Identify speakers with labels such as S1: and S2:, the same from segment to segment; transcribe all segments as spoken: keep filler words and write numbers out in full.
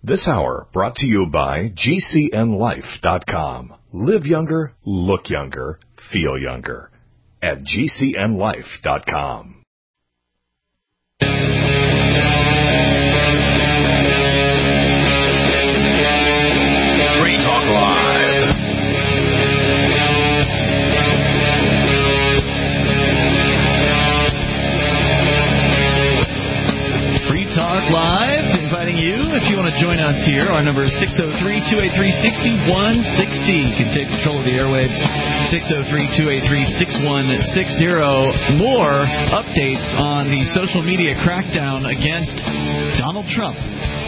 S1: This hour brought to you by G C N life dot com. Live younger, look younger, feel younger at G C N life dot com. Free Talk Live.
S2: Free Talk Live, inviting you, if you want to join us here, our number is six oh three, two eight three, six one six oh. You can take control of the airwaves, six oh three, two eight three, six one six oh. More updates on the social media crackdown against Donald Trump.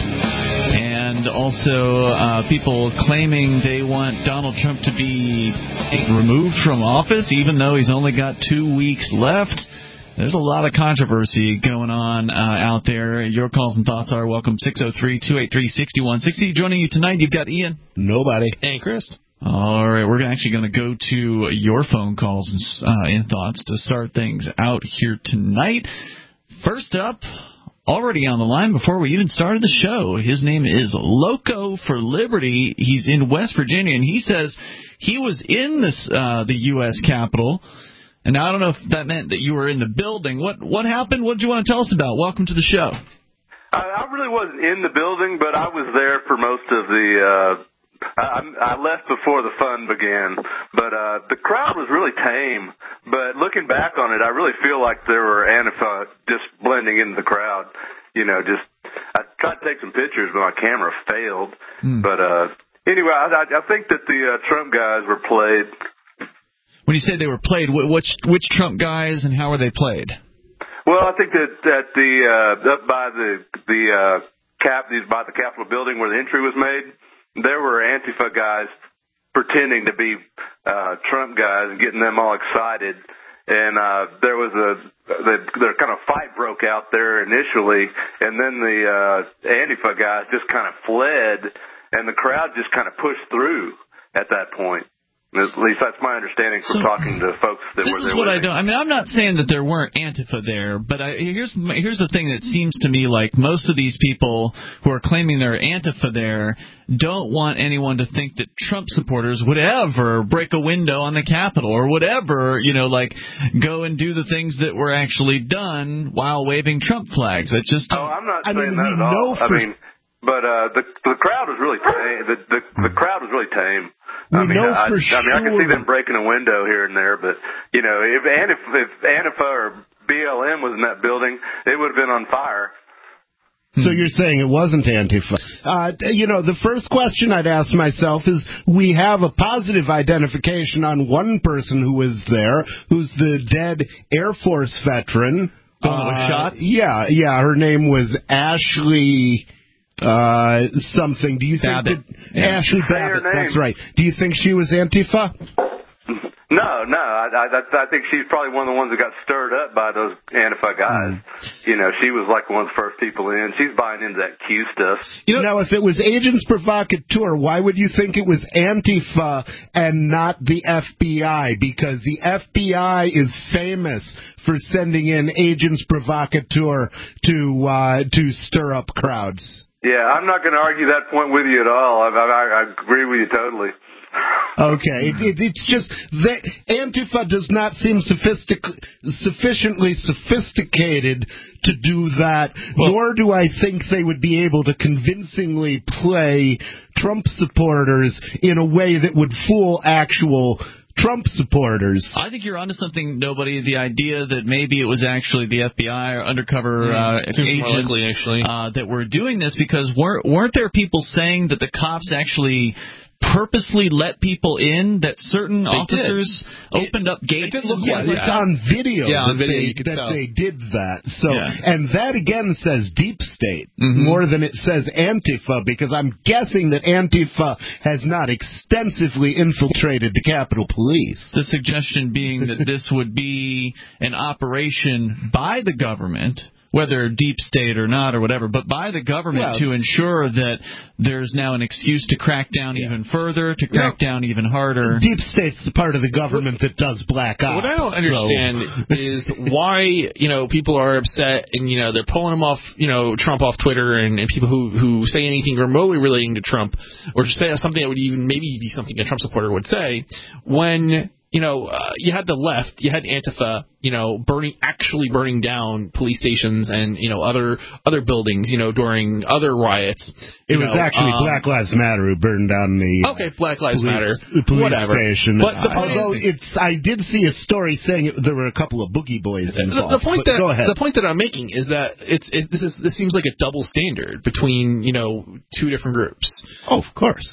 S2: And also uh, people claiming they want Donald Trump to be removed from office, even though he's only got two weeks left. There's a lot of controversy going on uh, out there. Your calls and thoughts are welcome. six oh three, two eight three, six one six oh. Joining you tonight, you've got Ian.
S3: Nobody.
S2: Hey, Chris. All right, we're actually going to go to your phone calls and, uh, and thoughts to start things out here tonight. First up, already on the line before we even started the show, his name is Loco for Liberty. He's in West Virginia, and he says he was in this uh, the U S Capitol. And now I don't know if that meant that you were in the building. What what happened? What did you want to tell us about? Welcome to the show.
S4: I, I really wasn't in the building, but I was there for most of the uh, – I, I left before the fun began. But uh, the crowd was really tame. But looking back on it, I really feel like there were Antifa just blending into the crowd. You know, just – I tried to take some pictures, but my camera failed. Mm. But uh, anyway, I, I think that the uh, Trump guys were played –
S2: When you say they were played, which which Trump guys and how were they played?
S4: Well, I think that that the uh, up by the the uh, cap by the Capitol building where the entry was made, there were Antifa guys pretending to be uh, Trump guys and getting them all excited. And uh, there was a the, the kind of fight broke out there initially, and then the uh, Antifa guys just kind of fled, and the crowd just kind of pushed through at that point. At least that's my understanding from so, talking to folks that were there.
S2: This is what I don't. I mean, I'm not saying that there weren't Antifa there, but I, here's here's the thing that seems to me like most of these people who are claiming they're Antifa there don't want anyone to think that Trump supporters would ever break a window on the Capitol or would ever, you know, like go and do the things that were actually done while waving Trump flags. It just.
S4: Oh, I'm not
S3: I
S4: saying
S3: mean,
S4: that at all.
S3: For,
S4: I mean. But uh, the the crowd was really tame. The, the the crowd was really tame.
S3: We
S4: I mean,
S3: know
S4: I,
S3: for
S4: I,
S3: sure.
S4: I mean, I can see them breaking a window here and there, but you know, if Antifa, if Antifa or B L M was in that building, it would have been on fire.
S3: So you're saying it wasn't Antifa. Uh, you know, the first question I'd ask myself is, we have a positive identification on one person who was there, who's the dead Air Force veteran.
S2: The one that was shot?
S3: Yeah, yeah. Her name was Ashley... Uh, something. Do you think
S2: Babbitt.
S3: that yeah. Ashley Babbitt? That's right. Do you think she was Antifa?
S4: No, no. I, I, I think she's probably one of the ones that got stirred up by those Antifa guys. Mm. You know, she was like one of the first people in. She's buying into that Q stuff.
S3: You know, now, if it was Agents Provocateur, why would you think it was Antifa and not the F B I? Because the F B I is famous for sending in Agents Provocateur to uh, to stir up crowds.
S4: Yeah, I'm not going to argue that point with you at all. I, I, I agree with you totally.
S3: Okay, it, it, it's just that Antifa does not seem sophistic, sufficiently sophisticated to do that, well, nor do I think they would be able to convincingly play Trump supporters in a way that would fool actual Trump supporters.
S2: I think you're onto something, nobody. The idea that maybe it was actually the F B I or undercover uh, agents
S5: likely, actually.
S2: Uh, that were doing this, because weren't, weren't there people saying that the cops actually purposely let people in, that certain
S5: they
S2: officers
S5: did.
S2: opened
S5: it,
S2: up gates?
S5: It did look
S3: yes,
S5: like
S3: it's
S5: that.
S3: on video,
S5: yeah,
S3: that,
S5: on video
S3: they,
S5: you could
S3: that
S5: tell.
S3: they did that. So,
S2: yeah.
S3: And that again says deep state
S2: mm-hmm.
S3: more than it says Antifa, because I'm guessing that Antifa has not extensively infiltrated the Capitol Police.
S2: The suggestion being that this would be an operation by the government whether deep state or not or whatever, but by the government
S3: well,
S2: to ensure that there's now an excuse to crack down yeah. even further, to crack yeah. down even harder.
S3: Deep state's the part of the government that does black ops.
S5: What I don't understand so. is why, you know, people are upset and, you know, they're pulling him off, you know, Trump off Twitter, and, and people who, who say anything remotely relating to Trump, or say something that would even maybe be something a Trump supporter would say, when, you know, uh, you had the left, you had Antifa, you know, burning, actually burning down police stations and, you know, other other buildings, you know, during other riots.
S3: It was
S5: know,
S3: actually
S5: um,
S3: Black Lives Matter who burned down the
S5: okay, Black Lives
S3: police,
S5: Matter,
S3: police
S5: whatever.
S3: station.
S5: But the point
S3: Although
S5: is,
S3: it's, I did see a story saying it, there were a couple of boogie boys involved.
S5: The, the point that
S3: go ahead.
S5: the point that I'm making is that it's it, this is this seems like a double standard between, you know, two different groups.
S3: Oh, of course.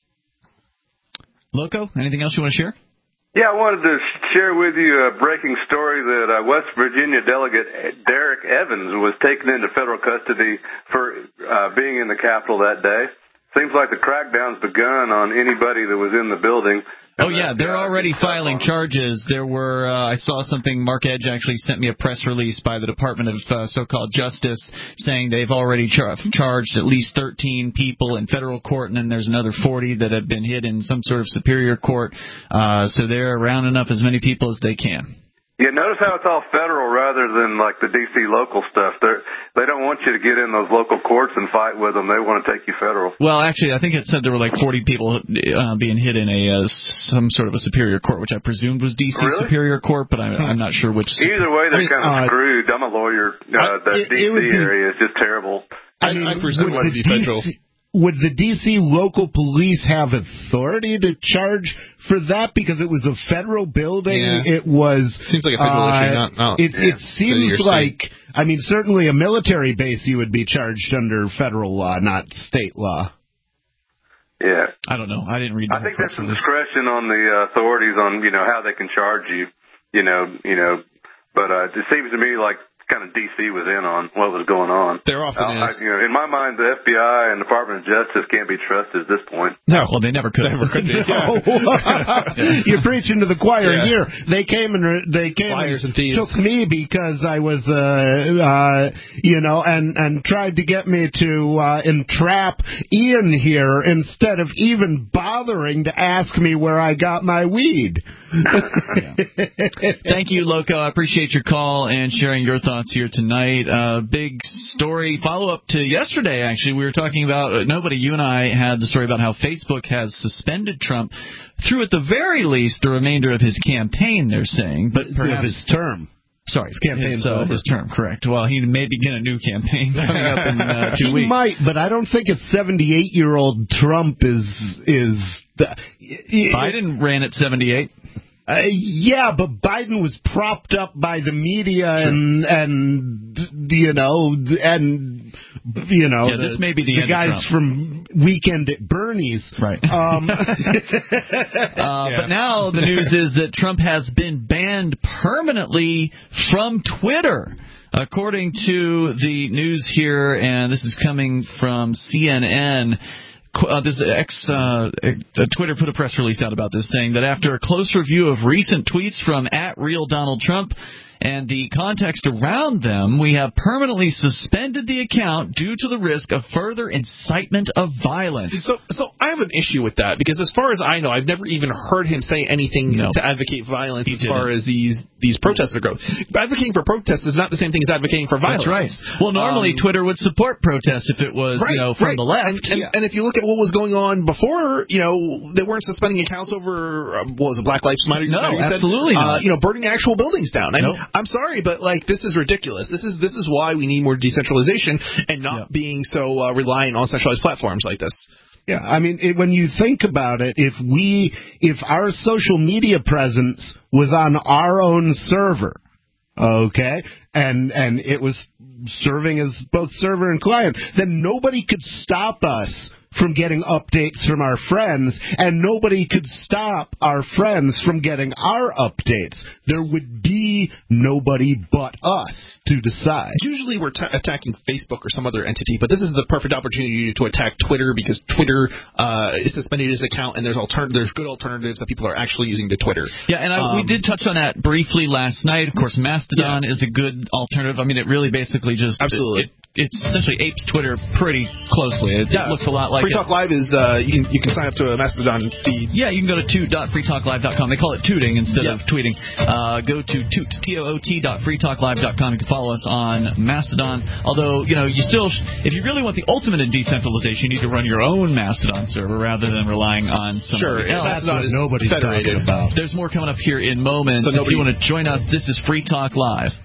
S2: Loco, anything else you want to share?
S4: Yeah, I wanted to share with you a breaking story that uh, West Virginia delegate Derek Evans was taken into federal custody for uh, being in the Capitol that day. Seems like the crackdown's begun on anybody that was in the building.
S2: Oh, yeah, they're already filing charges. There were, uh, I saw something, Mark Edge actually sent me a press release by the Department of uh, so-called Justice saying they've already char- charged at least thirteen people in federal court, and then there's another forty that have been hit in some sort of superior court. Uh, so they're rounding up as many people as they can.
S4: Yeah, notice how it's all federal rather than like the D C local stuff. They're, they don't want you to get in those local courts and fight with them. They want to take you federal.
S2: Well, actually, I think it said there were like forty people uh, being hit in a uh, some sort of a superior court, which I presumed was D C
S4: really?
S2: Superior Court, but I'm, I'm not sure which.
S4: Either way, they're
S3: I mean,
S4: kind of
S3: uh,
S4: screwed. I'm a lawyer. Uh, the
S3: it,
S4: D C
S3: it be,
S4: area is just terrible.
S5: I, I, I presume it would be federal.
S3: D C, would the D C local police have authority to charge for that because it was a federal building?
S5: Yeah.
S3: It was.
S5: Seems like a federal
S3: uh,
S5: issue. Not, not
S3: it,
S5: yeah,
S3: it seems like.
S5: state.
S3: I mean, certainly a military base you would be charged under federal law, not state law.
S4: Yeah,
S2: I don't know. I didn't read.
S4: I think there's some discretion on the uh, authorities on you know how they can charge you. You know, you know, but uh, it seems to me like kind of D C was in on what was going on.
S5: There often
S4: uh,
S5: is.
S4: I, you know, in my mind, the F B I and Department of Justice can't be trusted at this point.
S2: No, well, they never could.
S5: Never could be.
S3: No. You're preaching to the choir
S5: yeah.
S3: here. They came and they came
S5: Liars
S3: and,
S5: and thieves.
S3: took me because I was, uh, uh, you know, and and tried to get me to uh, entrap Ian here instead of even bothering to ask me where I got my weed.
S2: Thank you, Loco. I appreciate your call and sharing your thoughts here tonight. Uh, big story, follow-up to yesterday, actually. We were talking about, uh, nobody, you and I had the story about how Facebook has suspended Trump through, at the very least, the remainder of his campaign, they're saying. But perhaps
S3: his term.
S2: Sorry,
S3: his campaign's
S2: his, uh,
S3: over.
S2: his term, correct. Well, he may begin a new campaign coming up in uh, two
S3: he
S2: weeks.
S3: He might, but I don't think a seventy-eight-year-old Trump is is. The,
S2: Biden ran at seventy-eight.
S3: Uh, yeah, but Biden was propped up by the media sure. and and you know and you know
S2: yeah,
S3: the,
S2: this may be the,
S3: the
S2: end
S3: guys
S2: of Trump.
S3: from Weekend at Bernie's,
S2: right?
S3: Um,
S2: uh, yeah. But now the news is that Trump has been banned permanently from Twitter. According to the news here, and this is coming from C N N. Uh, this ex uh, Twitter put a press release out about this, saying that after a close review of recent tweets from at Real Donald Trump and the context around them, we have permanently suspended the account due to the risk of further incitement of violence.
S5: So, so I have an issue with that because, as far as I know, I've never even heard him say anything no. to advocate violence he as didn't. far as these these protests go. Advocating for protests is not the same thing as advocating for violence.
S2: That's right. Well, normally um, Twitter would support protests if it was,
S5: right,
S2: you know, from
S5: right.
S2: the left.
S5: And, and, yeah. and if you look at what was going on before, you know, they weren't suspending accounts over uh, what was it, Black Lives Matter?
S2: No,
S5: you
S2: absolutely
S5: said,
S2: not.
S5: Uh, you know, burning actual buildings down. I
S2: nope.
S5: mean, I'm sorry, but like this is ridiculous. This is this is why we need more decentralization and not yep. being so uh, reliant on centralized platforms like this.
S3: Yeah, I mean, it, when you think about it, if we, if our social media presence was on our own server, okay, and and it was serving as both server and client, then nobody could stop us from getting updates from our friends, and nobody could stop our friends from getting our updates. There would be nobody but us to decide.
S5: Usually we're t- attacking Facebook or some other entity, but this is the perfect opportunity to attack Twitter, because Twitter uh, is suspended its account, and there's alter- there's good alternatives that people are actually using to Twitter.
S2: Yeah, and I, um, we did touch on that briefly last night. Of course, Mastodon yeah. is a good alternative. I mean, it really basically just
S5: absolutely.
S2: It, it, It essentially apes Twitter pretty closely. It yeah. looks a lot like
S5: Free Talk Live is uh, you can you can sign up to a Mastodon feed.
S2: Yeah, you can go to toot dot free talk live dot com. They call it tooting instead yeah. of tweeting. Uh, go to toot t o o t dot free talk live dot com. You can follow us on Mastodon. Although you know you still, if you really want the ultimate in decentralization, you need to run your own Mastodon server rather than relying on somebody
S5: sure.
S2: else.
S5: Mastodon is
S3: nobody's
S5: federated.
S3: talking about.
S2: There's more coming up here in moments.
S5: So
S2: if
S5: nobody,
S2: you want to join us, this is Free Talk Live.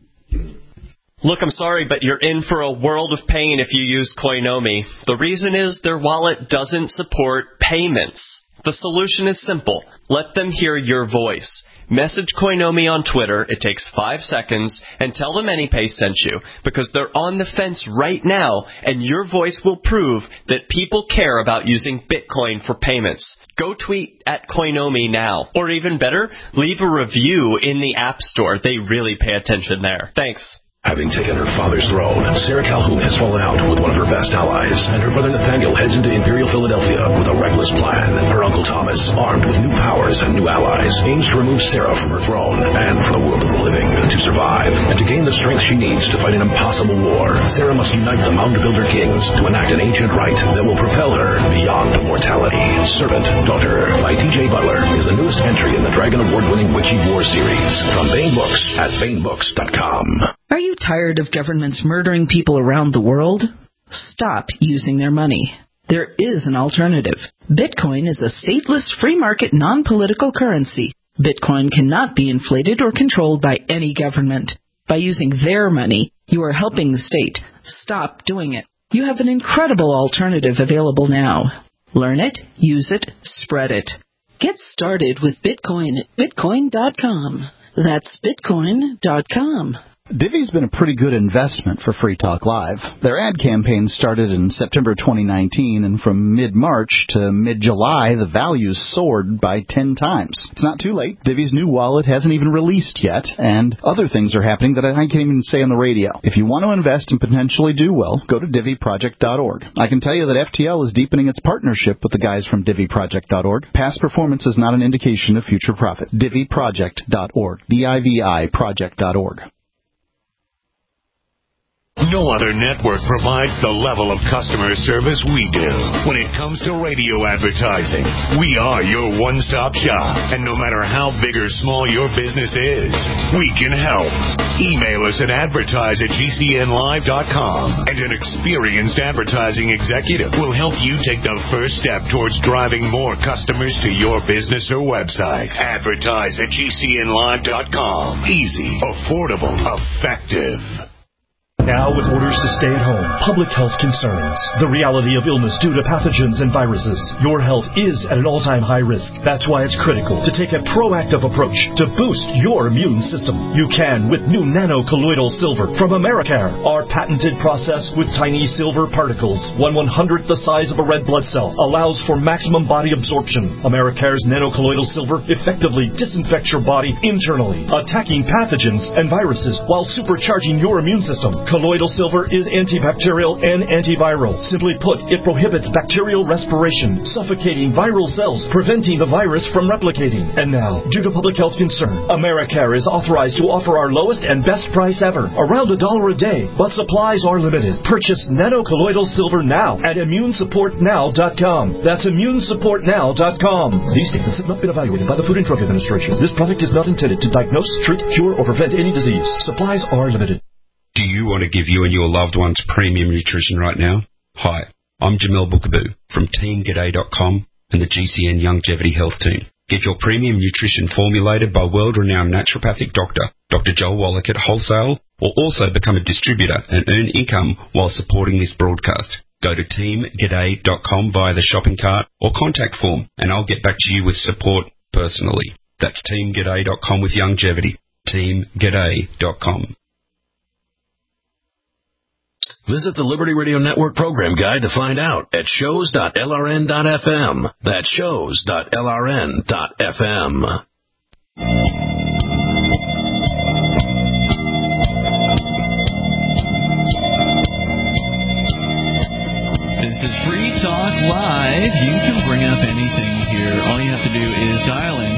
S6: Look, I'm sorry, but you're in for a world of pain if you use Coinomi. The reason is their wallet doesn't support payments. The solution is simple. Let them hear your voice. Message Coinomi on Twitter, it takes five seconds, and tell them AnyPay sent you, because they're on the fence right now, and your voice will prove that people care about using Bitcoin for payments. Go tweet at Coinomi now. Or even better, leave a review in the App Store. They really pay attention there. Thanks.
S7: Having taken her father's throne, Sarah Calhoun has fallen out with one of her best allies, and her brother Nathaniel heads into Imperial Philadelphia with a reckless plan. Her uncle Thomas, armed with new powers and new allies, aims to remove Sarah from her throne and from the world of the living. To survive, and to gain the strength she needs to fight an impossible war, Sarah must unite the Mound Builder Kings to enact an ancient rite that will propel her beyond mortality. Servant Daughter by T J Butler is the newest entry in the Dragon Award-winning Witchy War series from Baen Books at baen books dot com.
S8: Are you tired of governments murdering people around the world? Stop using their money. There is an alternative. Bitcoin is a stateless, free-market, non-political currency. Bitcoin cannot be inflated or controlled by any government. By using their money, you are helping the state. Stop doing it. You have an incredible alternative available now. Learn it, use it, spread it. Get started with Bitcoin at bitcoin dot com. That's bitcoin dot com.
S9: Divi's been a pretty good investment for Free Talk Live. Their ad campaign started in September twenty nineteen, and from mid-March to mid-July, the values soared by ten times. It's not too late. Divi's new wallet hasn't even released yet, and other things are happening that I can't even say on the radio. If you want to invest and potentially do well, go to divi project dot org. I can tell you that F T L is deepening its partnership with the guys from divi project dot org. Past performance is not an indication of future profit. divi project dot org. D I V I project dot org.
S1: No other network provides the level of customer service we do. When it comes to radio advertising, we are your one-stop shop. And no matter how big or small your business is, we can help. Email us at advertise at g c n live dot com, and an experienced advertising executive will help you take the first step towards driving more customers to your business or website. Advertise at g c n live dot com. Easy, affordable, effective.
S10: Now, with orders to stay at home, public health concerns, the reality of illness due to pathogens and viruses, your health is at an all-time high risk. That's why it's critical to take a proactive approach to boost your immune system. You can with new nano-colloidal silver from Americare. Our patented process with tiny silver particles, one one-hundredth the size of a red blood cell, allows for maximum body absorption. Americare's nano-colloidal silver effectively disinfects your body internally, attacking pathogens and viruses while supercharging your immune system. Colloidal silver is antibacterial and antiviral. Simply put, it prohibits bacterial respiration, suffocating viral cells, preventing the virus from replicating. And now, due to public health concern, Americare is authorized to offer our lowest and best price ever, around a dollar a day, but supplies are limited. Purchase nano-colloidal silver now at immune support now dot com. That's immune support now dot com. These statements have not been evaluated by the Food and Drug Administration. This product is not intended to diagnose, treat, cure, or prevent any disease. Supplies are limited.
S11: Do you want to give you and your loved ones premium nutrition right now? Hi, I'm Jamel Bookaboo from team g'day dot com and the G C N Longevity Health Team. Get your premium nutrition formulated by world-renowned naturopathic doctor, Doctor Joel Wallach at wholesale, or also become a distributor and earn income while supporting this broadcast. Go to team g'day dot com via the shopping cart or contact form, and I'll get back to you with support personally. That's team g'day dot com with longevity. team g'day dot com.
S7: Visit the Liberty Radio Network program guide to find out at shows dot L R N dot F M. That's shows dot L R N dot F M.
S2: This is Free Talk Live. You can bring up anything here. All you have to do is dial in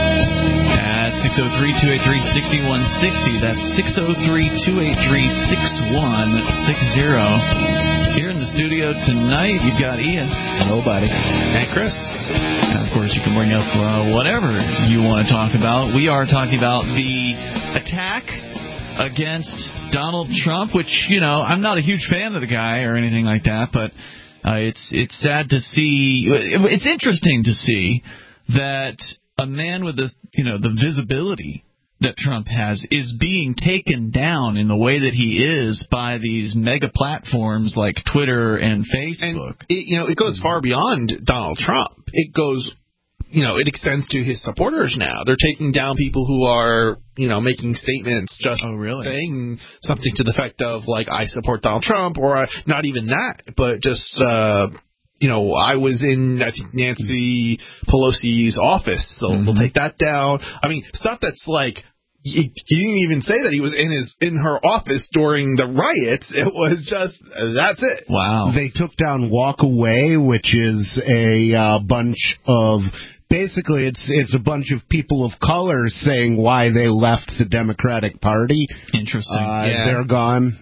S2: at six oh three, two eight three, six one six oh. That's six oh three, two eight three, six one six oh. Here in the studio tonight, you've got Ian.
S5: Nobody. And Chris.
S2: And of course, you can bring up uh, whatever you want to talk about. We are talking about the attack against Donald Trump, which, you know, I'm not a huge fan of the guy or anything like that, but uh, it's it's sad to see. It's interesting to see that a man with the, you know, the visibility that Trump has is being taken down in the way that he is by these mega platforms like Twitter and Facebook.
S5: And it, you know, it goes far beyond Donald Trump. It goes, you know, it extends to his supporters now. They're taking down people who are, you know, making statements just
S2: oh, really?
S5: saying something to the effect of, like, I support Donald Trump, or uh, not even that, but just, uh, you know, I was in, I think, Nancy Pelosi's office, so mm-hmm. they'll take that down. I mean, stuff that's like, he, he didn't even say that he was in his in her office during the riots. It was just, that's it.
S2: Wow.
S3: They took down Walk Away, which is a uh, bunch of, basically it's it's a bunch of people of color saying why they left the Democratic Party.
S2: Interesting.
S3: Uh,
S2: yeah.
S3: They're gone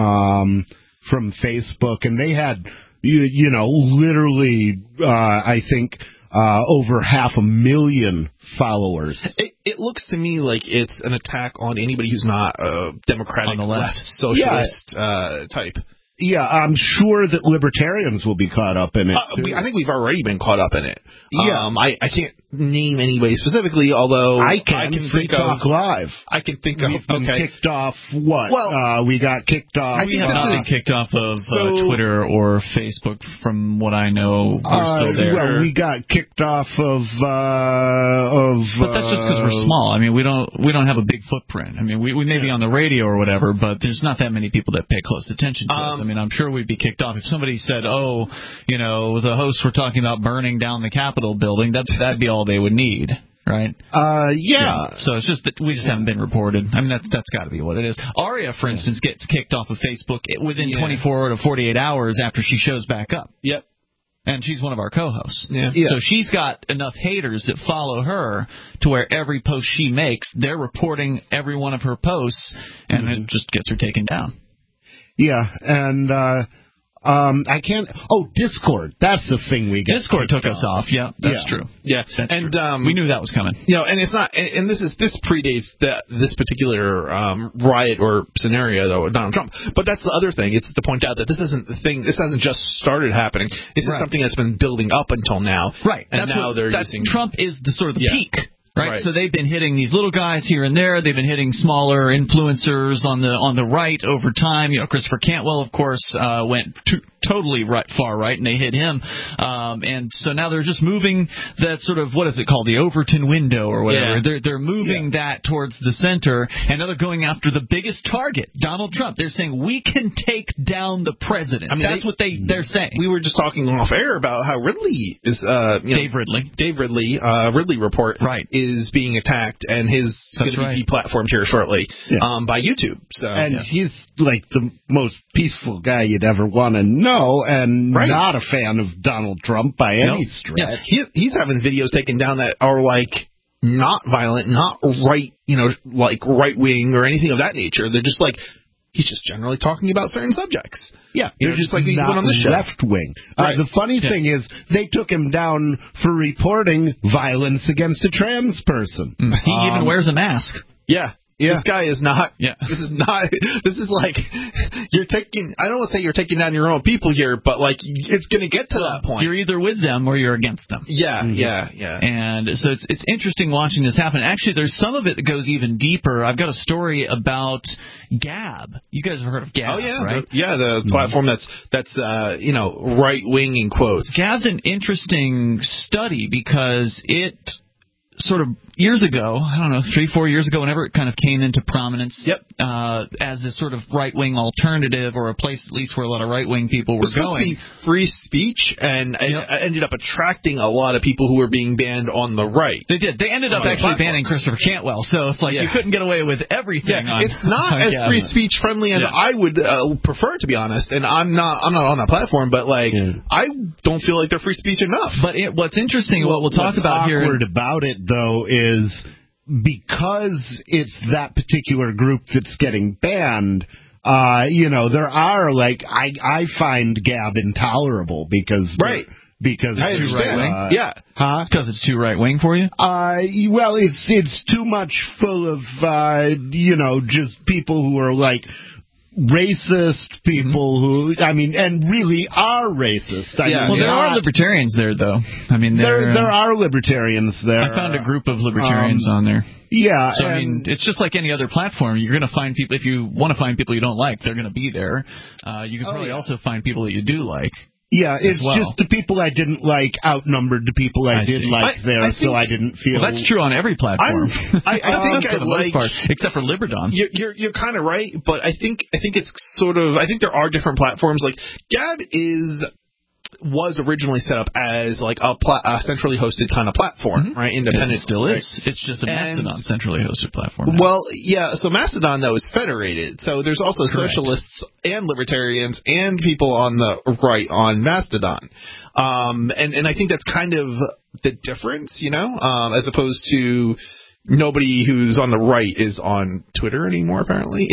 S3: um, from Facebook, and they had, you, you know, literally, uh, I think, uh, over half a million followers.
S5: It, it looks to me like it's an attack on anybody who's not a Democratic
S2: on the left,
S5: left socialist
S3: yeah.
S5: uh, type.
S3: Yeah, I'm sure that libertarians will be caught up in it.
S5: Uh, we, I think we've already been caught up in it.
S3: Yeah.
S5: Um, I, I can't name anybody specifically, although
S3: I can,
S5: I can
S3: Free
S5: think
S3: Talk
S5: of,
S3: Live.
S5: I can think
S3: We've
S5: of.
S3: been
S5: okay.
S3: kicked off what?
S5: Well,
S3: uh, we got kicked off.
S2: We have not been kicked off of
S5: so,
S2: uh, Twitter or Facebook, from what I know. We're
S3: uh,
S2: still there.
S3: Well, we got kicked off of uh, of.
S2: But that's just because we're small. I mean, we don't we don't have a big footprint. I mean, we we may be on the radio or whatever, but there's not that many people that pay close attention to um, us. I mean, I'm sure we'd be kicked off if somebody said, "Oh, you know, the hosts were talking about burning down the Capitol building." That's that'd be all they would need. Right?
S3: Uh, yeah.
S2: yeah. So it's just that we just haven't been reported. I mean, that's that's got to be what it is. Aria, for instance, gets kicked off of Facebook within yeah. twenty-four to forty-eight hours after she shows back up.
S5: Yep.
S2: And she's one of our co-hosts.
S5: Yeah.
S2: yeah. So she's got enough haters that follow her to where every post she makes, they're reporting every one of her posts, and mm-hmm. it just gets her taken down.
S3: Yeah, and uh Um, I can't. Oh, Discord. That's the thing we got.
S2: Discord took us off. Yeah, that's
S5: yeah.
S2: true.
S5: Yeah,
S2: that's
S5: and
S2: true.
S5: Um,
S2: we knew that was coming.
S5: You know, and it's not. And, and this is this predates that this particular um, riot or scenario though with Donald Trump. But that's the other thing. It's to point out that this isn't the thing. This hasn't just started happening. This is
S2: right.
S5: something that's been building up until now.
S2: Right.
S5: And
S2: that's
S5: now
S2: what,
S5: they're
S2: that's,
S5: using.
S2: Trump is the sort of the
S5: yeah.
S2: peak. Right?
S5: right,
S2: so they've been hitting these little guys here and there. They've been hitting smaller influencers on the on the right over time. You know, Christopher Cantwell, of course, uh, went to, totally right, far right, and they hit him. Um, and so now they're just moving that sort of, what is it called, the Overton window or whatever.
S5: Yeah.
S2: They're they're moving yeah. that towards the center, and now they're going after the biggest target, Donald Trump. They're saying we can take down the president. I mean, that's they, what they they're saying.
S5: We were just talking off air about how Ridley is, uh, you know,
S2: Dave Ridley,
S5: Dave Ridley, uh, Ridley Report,
S2: right.
S5: is being attacked. And his going to be
S2: right.
S5: deplatformed here shortly yeah. um, by YouTube. So
S3: and
S5: yeah.
S3: he's like the most peaceful guy you'd ever want to know, and right. not a fan of Donald Trump by nope. any stretch.
S5: Yeah. He, he's having videos taken down that are like not violent, not right, you know, like right wing or anything of that nature. They're just like, he's just generally talking about certain subjects.
S3: Yeah,
S5: you know, just like we went on the show.
S3: Left wing. Right. Uh, the funny yeah. thing is, they took him down for reporting violence against a trans person.
S2: Mm. He um, even wears a mask.
S5: Yeah.
S3: Yeah.
S5: This guy is not.
S2: Yeah.
S5: This is not. This is like you're taking. I don't want to say you're taking down your own people here, but like it's going to get to that point.
S2: You're either with them or you're against them.
S5: Yeah, mm-hmm. yeah, yeah.
S2: And so it's it's interesting watching this happen. Actually, there's some of it that goes even deeper. I've got a story about Gab. You guys have heard of Gab?
S5: Oh yeah,
S2: right?
S5: The, yeah, the platform that's that's uh, you know right wing in quotes.
S2: Gab's an interesting study because it sort of years ago, I don't know, three, four years ago, whenever it kind of came into prominence,
S5: yep.
S2: uh, as this sort of right-wing alternative, or a place at least where a lot of right-wing people were
S5: it was supposed
S2: going.
S5: To be free speech, and yep. it ended up attracting a lot of people who were being banned on the right.
S2: They did. They ended up actually banning Christopher Cantwell, so it's like yeah. you couldn't get away with everything.
S5: Yeah,
S2: on,
S5: it's not
S2: on
S5: as
S2: Gavin.
S5: free speech friendly as
S2: yeah.
S5: I would uh, prefer, to be honest. And I'm not. I'm not on that platform, but like yeah. I don't feel like they're free speech enough.
S2: But it, what's interesting, well, what we'll talk
S3: what's
S2: about here,
S3: awkward about it though is because it's that particular group that's getting banned. Uh, you know, there are like I I find Gab intolerable because
S5: right.
S3: Because
S5: I understand.
S3: Uh,
S5: yeah,
S2: huh? Because it's too right wing for you.
S3: Uh, well, it's it's too much full of uh, you know, just people who are like racist people mm-hmm. who I mean, and really are racist. I
S2: yeah,
S3: mean,
S2: well, there not, are libertarians there, though. I mean,
S3: there
S2: uh,
S3: there are libertarians there.
S2: I found a group of libertarians
S3: um,
S2: on there.
S3: Yeah,
S2: so I mean, it's just like any other platform. You're going to find people if you want to find people you don't like, they're going to be there. Uh, you can probably oh, yeah. also find people that you do like.
S3: Yeah, it's
S2: well.
S3: just the people I didn't like outnumbered the people I, I did see. like I, there, I think, so I didn't feel...
S2: Well, that's true on every platform.
S5: I, I think
S2: for
S5: I
S2: the
S5: like...
S2: most part, except for Liberdon.
S5: You're, you're, you're kind of right, but I think I think it's sort of... I think there are different platforms. Like, Gab is... was originally set up as like a, pla- a centrally hosted kind of platform, mm-hmm. right? Independent.
S2: It still
S5: right?
S2: is. It's just a
S5: and,
S2: Mastodon centrally hosted platform. Now.
S5: Well, yeah. So Mastodon though is federated. So there's also
S2: Correct.
S5: socialists and libertarians and people on the right on Mastodon, um, and and I think that's kind of the difference, you know, um, as opposed to nobody who's on the right is on Twitter anymore, apparently.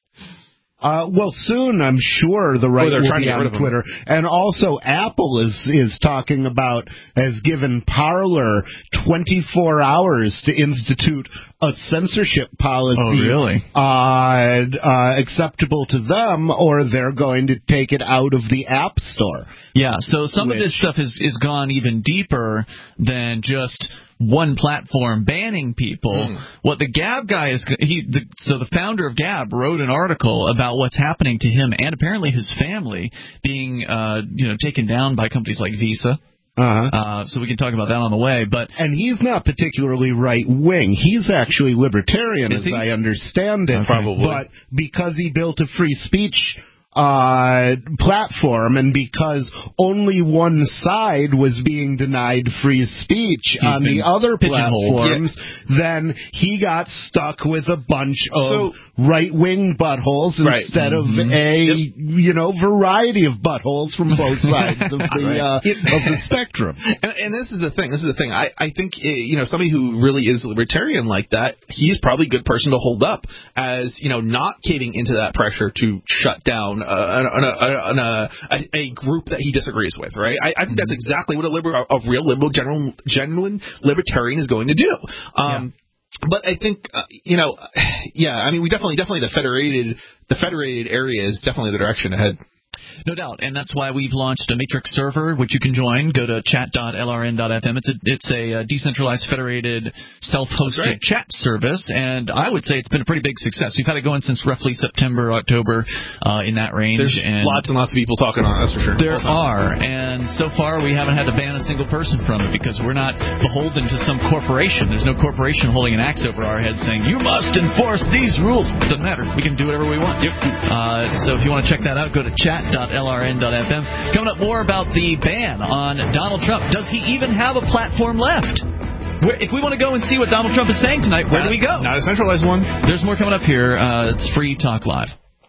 S3: Uh, well, soon I'm sure the right will be on Twitter, and also Apple is is talking about has given Parler twenty-four hours to institute a censorship policy.
S2: Oh, really?
S3: Uh, uh, acceptable to them, or they're going to take it out of the App Store.
S2: Yeah. So some
S3: which,
S2: of this stuff is is gone even deeper than just one platform banning people. Mm. What the Gab guy is, he the, so the founder of Gab wrote an article about what's happening to him and apparently his family being, uh, you know, taken down by companies like Visa.
S3: Uh-huh.
S2: Uh, so we can talk about that on the way. But
S3: and he's not particularly right wing. He's actually libertarian, as I understand it.
S2: Uh, probably,
S3: but because he built a free speech uh platform, and because only one side was being denied free speech He's on the other platforms, yeah. then he got stuck with a bunch of so, right-wing buttholes
S5: right.
S3: instead
S5: mm-hmm.
S3: of a
S5: yep.
S3: you know variety of buttholes from both sides of the
S5: right.
S3: uh, of the spectrum.
S5: And, and this is the thing. This is the thing. I I think you know somebody who really is libertarian like that, he's probably a good person to hold up as you know not caving into that pressure to shut down Uh, on a, on a, a, a group that he disagrees with, right? I, I think that's exactly what a, liber, a real liberal, general, genuine libertarian is going to do. Um, yeah. But I think, uh, you know, yeah, I mean, we definitely, definitely the federated, the federated area is definitely the direction ahead.
S2: No doubt, and that's why we've launched a Matrix server, which you can join. Go to chat dot L R N dot F M. It's a it's a decentralized, federated, self-hosted right. chat service, and I would say it's been a pretty big success. We've had it going since roughly September, October, uh, in that range.
S5: There's
S2: and
S5: lots and lots of people talking on it, that's for sure.
S2: There are, and so far we haven't had to ban a single person from it because we're not beholden to some corporation. There's no corporation holding an axe over our heads saying, you must enforce these rules. It doesn't matter. We can do whatever we want. Yep. Uh, so if you want to check that out, go to chat dot L R N dot F M. Coming up, more about the ban on Donald Trump. Does he even have a platform left? Where, if we want to go and see what Donald Trump is saying tonight, where
S5: not,
S2: do we go?
S5: Not a centralized one.
S2: There's more coming up here. Uh, it's Free Talk Live.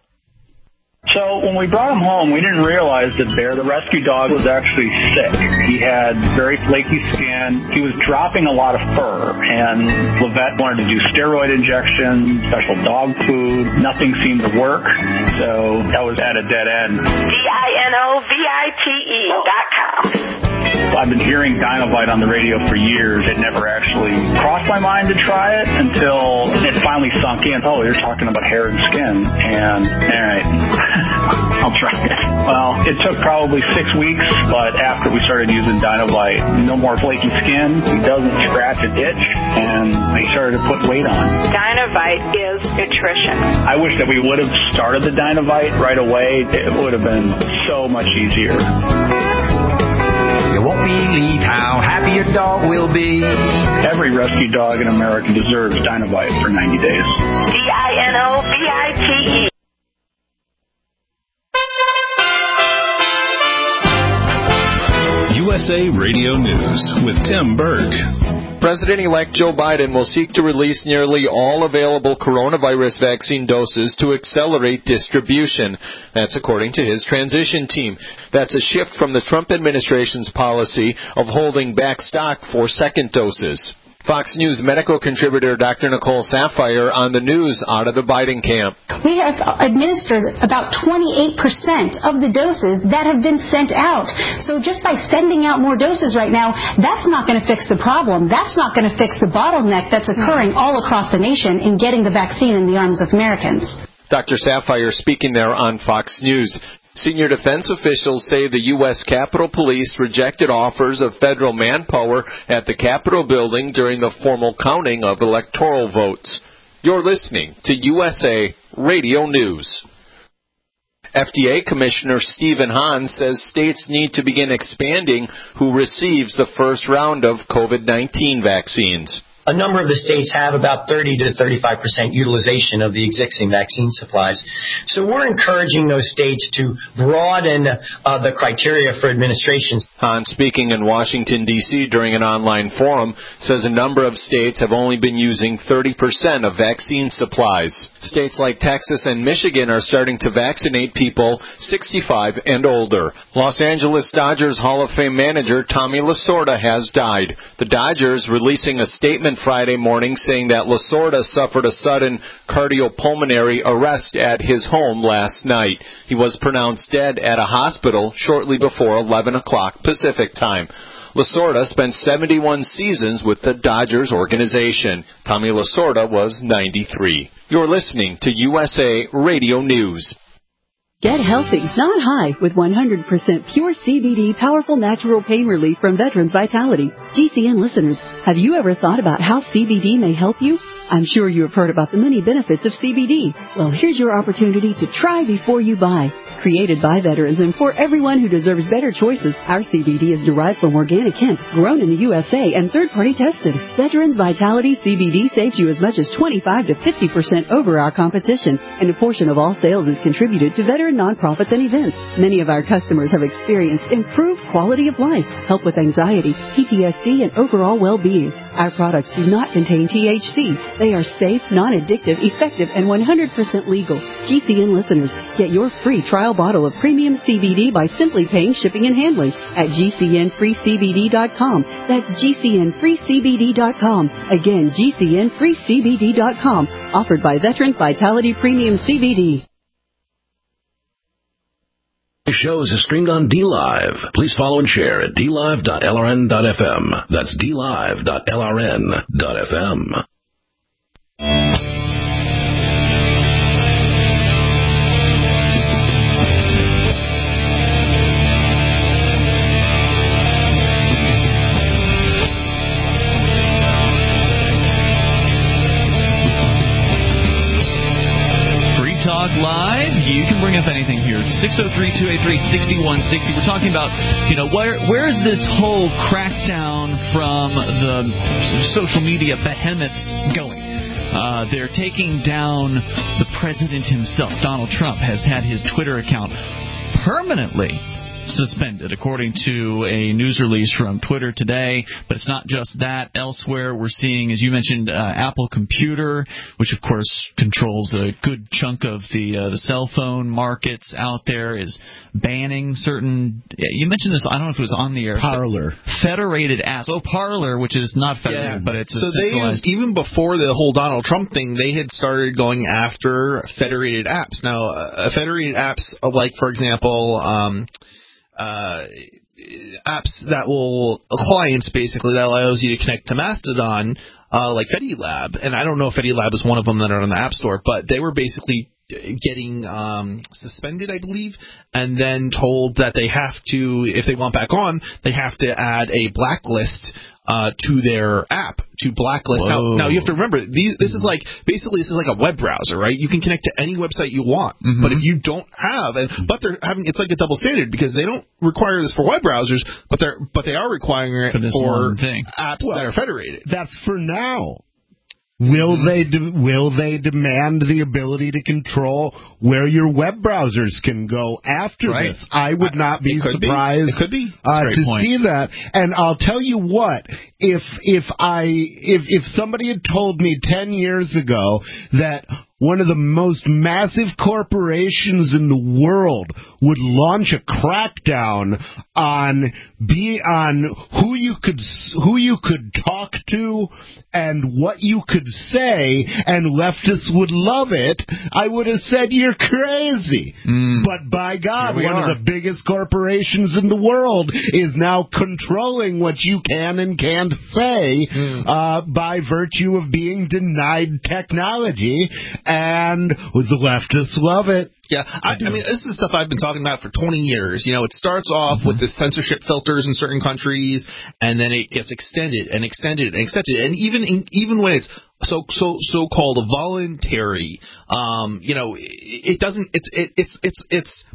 S12: So when we brought him home, we didn't realize that Bear, the rescue dog, was actually sick. He had very flaky skin. He was dropping a lot of fur, and Levette wanted to do steroid injections, special dog food. Nothing seemed to work, so that was at a dead end.
S13: D I N O V I T E dot com.
S12: I've been hearing Dinovite on the radio for years. It never actually crossed my mind to try it until it finally sunk in. Oh, you're talking about hair and skin. And, all right, I'll try it. Well, it took probably six weeks, but after we started using Dinovite, no more flaky skin. He doesn't scratch an itch, and they started to put weight on.
S13: Dinovite is nutrition.
S12: I wish that we would have started the Dinovite right away. It would have been so much easier.
S14: You won't believe how how happy your dog will be.
S12: Every rescue dog in America deserves Dinovite for ninety days.
S13: D I N O V I T E.
S7: U S A Radio News with Tim Berg.
S15: President-elect Joe Biden will seek to release nearly all available coronavirus vaccine doses to accelerate distribution. That's according to his transition team. That's a shift from the Trump administration's policy of holding back stock for second doses. Fox News medical contributor Doctor Nicole Saphier on the news out of the Biden camp.
S16: We have administered about twenty-eight percent of the doses that have been sent out. So just by sending out more doses right now, that's not going to fix the problem. That's not going to fix the bottleneck that's occurring all across the nation in getting the vaccine in the arms of Americans.
S15: Doctor Saphier speaking there on Fox News. Senior defense officials say the U S Capitol Police rejected offers of federal manpower at the Capitol building during the formal counting of electoral votes. You're listening to U S A Radio News. F D A Commissioner Stephen Hahn says states need to begin expanding who receives the first round of COVID nineteen vaccines.
S17: A number of the states have about thirty to thirty-five percent utilization of the existing vaccine supplies. So we're encouraging those states to broaden uh, the criteria for administration.
S15: Hahn, speaking in Washington, D C during an online forum, says a number of states have only been using thirty percent of vaccine supplies. States like Texas and Michigan are starting to vaccinate people sixty-five and older. Los Angeles Dodgers Hall of Fame manager Tommy Lasorda has died. The Dodgers releasing a statement Friday morning saying that Lasorda suffered a sudden cardiopulmonary arrest at his home last night. He was pronounced dead at a hospital shortly before eleven o'clock Pacific time. Lasorda spent seventy-one seasons with the Dodgers organization. Tommy Lasorda was ninety-three. You're listening to U S A Radio News.
S18: Get healthy, not high, with one hundred percent pure C B D powerful natural pain relief from Veterans Vitality. G C N listeners, have you ever thought about how C B D may help you? I'm sure you have heard about the many benefits of C B D. Well, here's your opportunity to try before you buy. Created by veterans and for everyone who deserves better choices, our C B D is derived from organic hemp, grown in the U S A, and third-party tested. Veterans Vitality C B D saves you as much as twenty-five to fifty percent over our competition, and a portion of all sales is contributed to veteran nonprofits and events. Many of our customers have experienced improved quality of life, help with anxiety, P T S D, and overall well-being. Our products do not contain T H C. They are safe, non-addictive, effective, and one hundred percent legal. G C N listeners, get your free trial bottle of premium C B D by simply paying shipping and handling at G C N free C B D dot com. That's G C N free C B D dot com. Again, G C N free C B D dot com. Offered by Veterans Vitality Premium C B D.
S7: Shows are streamed on D Live. Please follow and share at d live dot l r n dot f m. That's d live dot l r n dot f m.
S2: Talk Live. You can bring up anything here. six oh three, two eight three, six one six oh. We're talking about, you know, where where is this whole crackdown from the social media behemoths going? Uh, they're taking down the president himself. Donald Trump has had his Twitter account permanently suspended, according to a news release from Twitter today. But it's not just that. Elsewhere, we're seeing, as you mentioned, uh, Apple Computer, which of course controls a good chunk of the uh, the cell phone markets out there, is banning certain. You mentioned this. I don't know if it was on the air.
S3: Parler.
S2: Federated apps. Oh, Parler, which is not federated, yeah, but it's a
S5: so they used, even before the whole Donald Trump thing, they had started going after federated apps. Now, uh, federated apps, like for example. Um, Uh, apps that will, clients basically, that allows you to connect to Mastodon, uh, like FediLab. And I don't know if FediLab is one of them that are on the App Store, but they were basically getting um, suspended, I believe, and then told that they have to, if they want back on, they have to add a blacklist uh, to their app to blacklist. Now, now you have to remember these. This is like basically this is like a web browser, right? You can connect to any website you want,
S2: Mm-hmm.
S5: but if you don't have, and but they're having it's like a double standard because they don't require this for web browsers, but they're but they are requiring it
S2: For this
S5: for
S2: one thing.
S5: apps
S3: Well,
S5: that are federated.
S3: That's for now. Will they de- will they demand the ability to control where your web browsers can go after
S2: Right.
S3: this? I would not be
S5: It could be.
S3: surprised
S5: It could be.
S3: uh,
S2: Great
S3: to
S2: point.
S3: see that. And I'll tell you what, if if I if if somebody had told me ten years ago that one of the most massive corporations in the world would launch a crackdown on be on who you could who you could talk to and what you could say, and leftists would love it, I would have said you're crazy.
S2: Mm.
S3: But by God,
S2: Here we
S3: one
S2: are.
S3: of the biggest corporations in the world is now controlling what you can and can't say
S2: Mm.
S3: uh, by virtue of being denied technology, and the leftists love it.
S5: Yeah, I, I mean, this is stuff I've been talking about for twenty years. You know, it starts off
S3: Mm-hmm.
S5: with the censorship filters in certain countries, and then it gets extended and extended and extended. And even in, even when it's so so so called voluntary, um, you know, it, it doesn't. It's it, it's it's it's.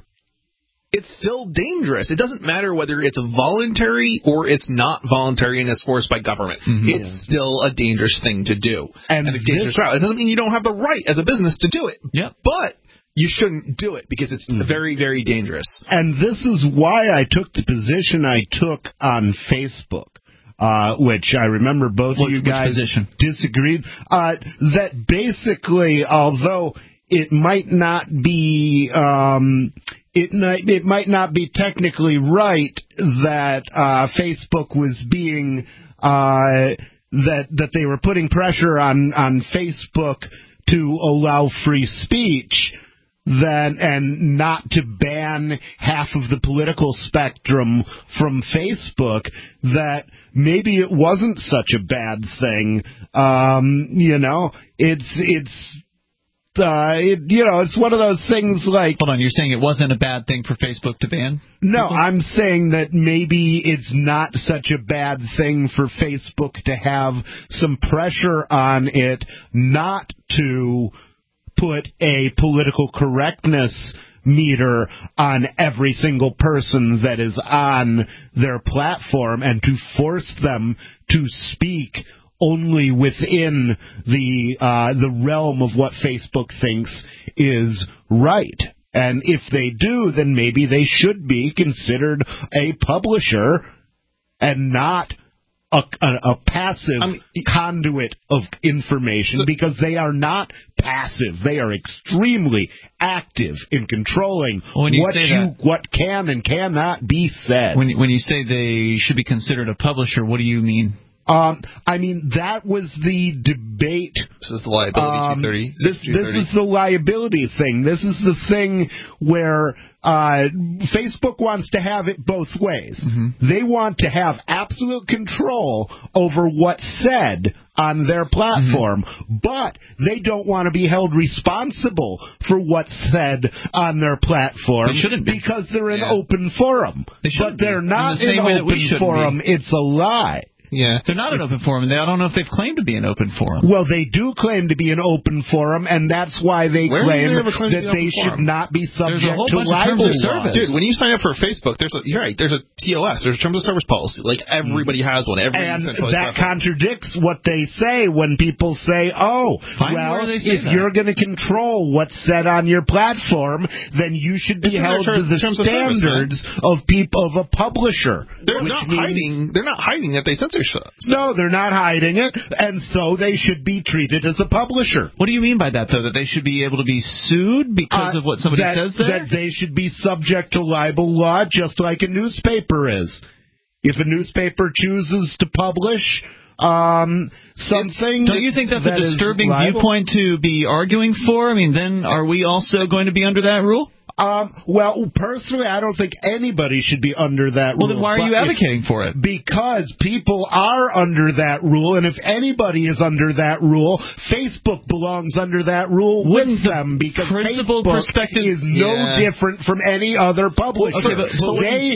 S5: It's still dangerous. It doesn't matter whether it's voluntary or it's not voluntary and is forced by government.
S2: Mm-hmm.
S5: It's yeah. still a dangerous thing to do.
S3: And
S5: and a dangerous route. It doesn't mean you don't have the right as a business to do it.
S2: Yep.
S5: But you shouldn't do it because it's
S3: Mm-hmm.
S5: very, very dangerous.
S3: And this is why I took the position I took on Facebook. Uh, which I remember both
S2: What,
S3: of you
S2: which
S3: guys
S2: position?
S3: disagreed. Uh, that basically, although it might not be, um, it might, it might not be technically right that uh, Facebook was being uh, that that they were putting pressure on on Facebook to allow free speech. Then, and not to ban half of the political spectrum from Facebook, that maybe it wasn't such a bad thing. Um, you know, it's, it's, uh, it, you know, it's one of those things like...
S2: Hold on, you're saying it wasn't a bad thing for Facebook to ban?
S3: No,
S2: people?
S3: I'm saying that maybe it's not such a bad thing for Facebook to have some pressure on it not to put a political correctness meter on every single person that is on their platform and to force them to speak only within the uh, the realm of what Facebook thinks is right. And if they do, then maybe they should be considered a publisher and not A, a, a passive I mean, conduit of information, so, because they are not passive. They are extremely active in controlling
S2: well, you
S3: what you
S2: that,
S3: what can and cannot be said.
S2: When, when you say they should be considered a publisher, what do you mean?
S3: Um, I mean, that was the debate.
S5: This is the liability
S3: um,
S5: two thirty.
S3: This, this is the liability thing. This is the thing where uh, Facebook wants to have it both ways.
S2: Mm-hmm.
S3: They want to have absolute control over what's said on their platform, mm-hmm. but they don't want to be held responsible for what's said on their platform.
S2: They shouldn't be.
S3: Because they're an
S2: yeah.
S3: open forum.
S2: They
S3: but they're
S2: be.
S3: not
S2: In the same
S3: an
S2: way that
S3: open
S2: we
S3: forum.
S2: Be.
S3: It's a lie.
S2: Yeah, they're not an open forum. They, I don't know if they've claimed to be an open forum.
S3: Well, they do claim to be an open forum, and that's why they
S5: Where
S3: claim,
S5: they claim
S3: that they should
S5: forum?
S3: not be subject
S2: there's a whole
S3: to
S2: bunch
S3: libel
S2: of terms of service.
S5: Dude, when you sign up for Facebook, there's a you're right. There's a T O S. There's a terms of service policy. Like everybody has one. Every
S3: and that
S5: platform.
S3: contradicts what they say when people say, "Oh,
S2: Find
S3: well,
S2: they say
S3: if
S2: that.
S3: you're going to control what's said on your platform, then you should be
S5: it's
S3: held
S5: terms,
S3: to the
S5: terms
S3: standards
S5: of,
S3: of people of a publisher."
S5: They're
S3: which
S5: not
S3: means,
S5: hiding. They're not hiding that they censor stuff.
S3: No, they're not hiding it, and so they should be treated as a publisher.
S2: What do you mean by that, though? That they should be able to be sued because
S3: uh,
S2: of what somebody
S3: that,
S2: says there?
S3: That they should be subject to libel law just like a newspaper is. If a newspaper chooses to publish um, something...
S2: Don't you think that's
S3: that
S2: a disturbing viewpoint to be arguing for? I mean, then are we also going to be under that rule?
S3: Um, well, personally, I don't think anybody should be under that
S2: well,
S3: rule.
S2: Well, then why are you advocating
S3: if,
S2: for it?
S3: Because people are under that rule, and if anybody is under that rule, Facebook belongs under that rule
S2: Wouldn't
S3: with them, because
S2: principal
S3: Facebook
S2: perspective
S3: is no
S2: yeah.
S3: different from any other publisher.
S2: Okay, but, but
S3: they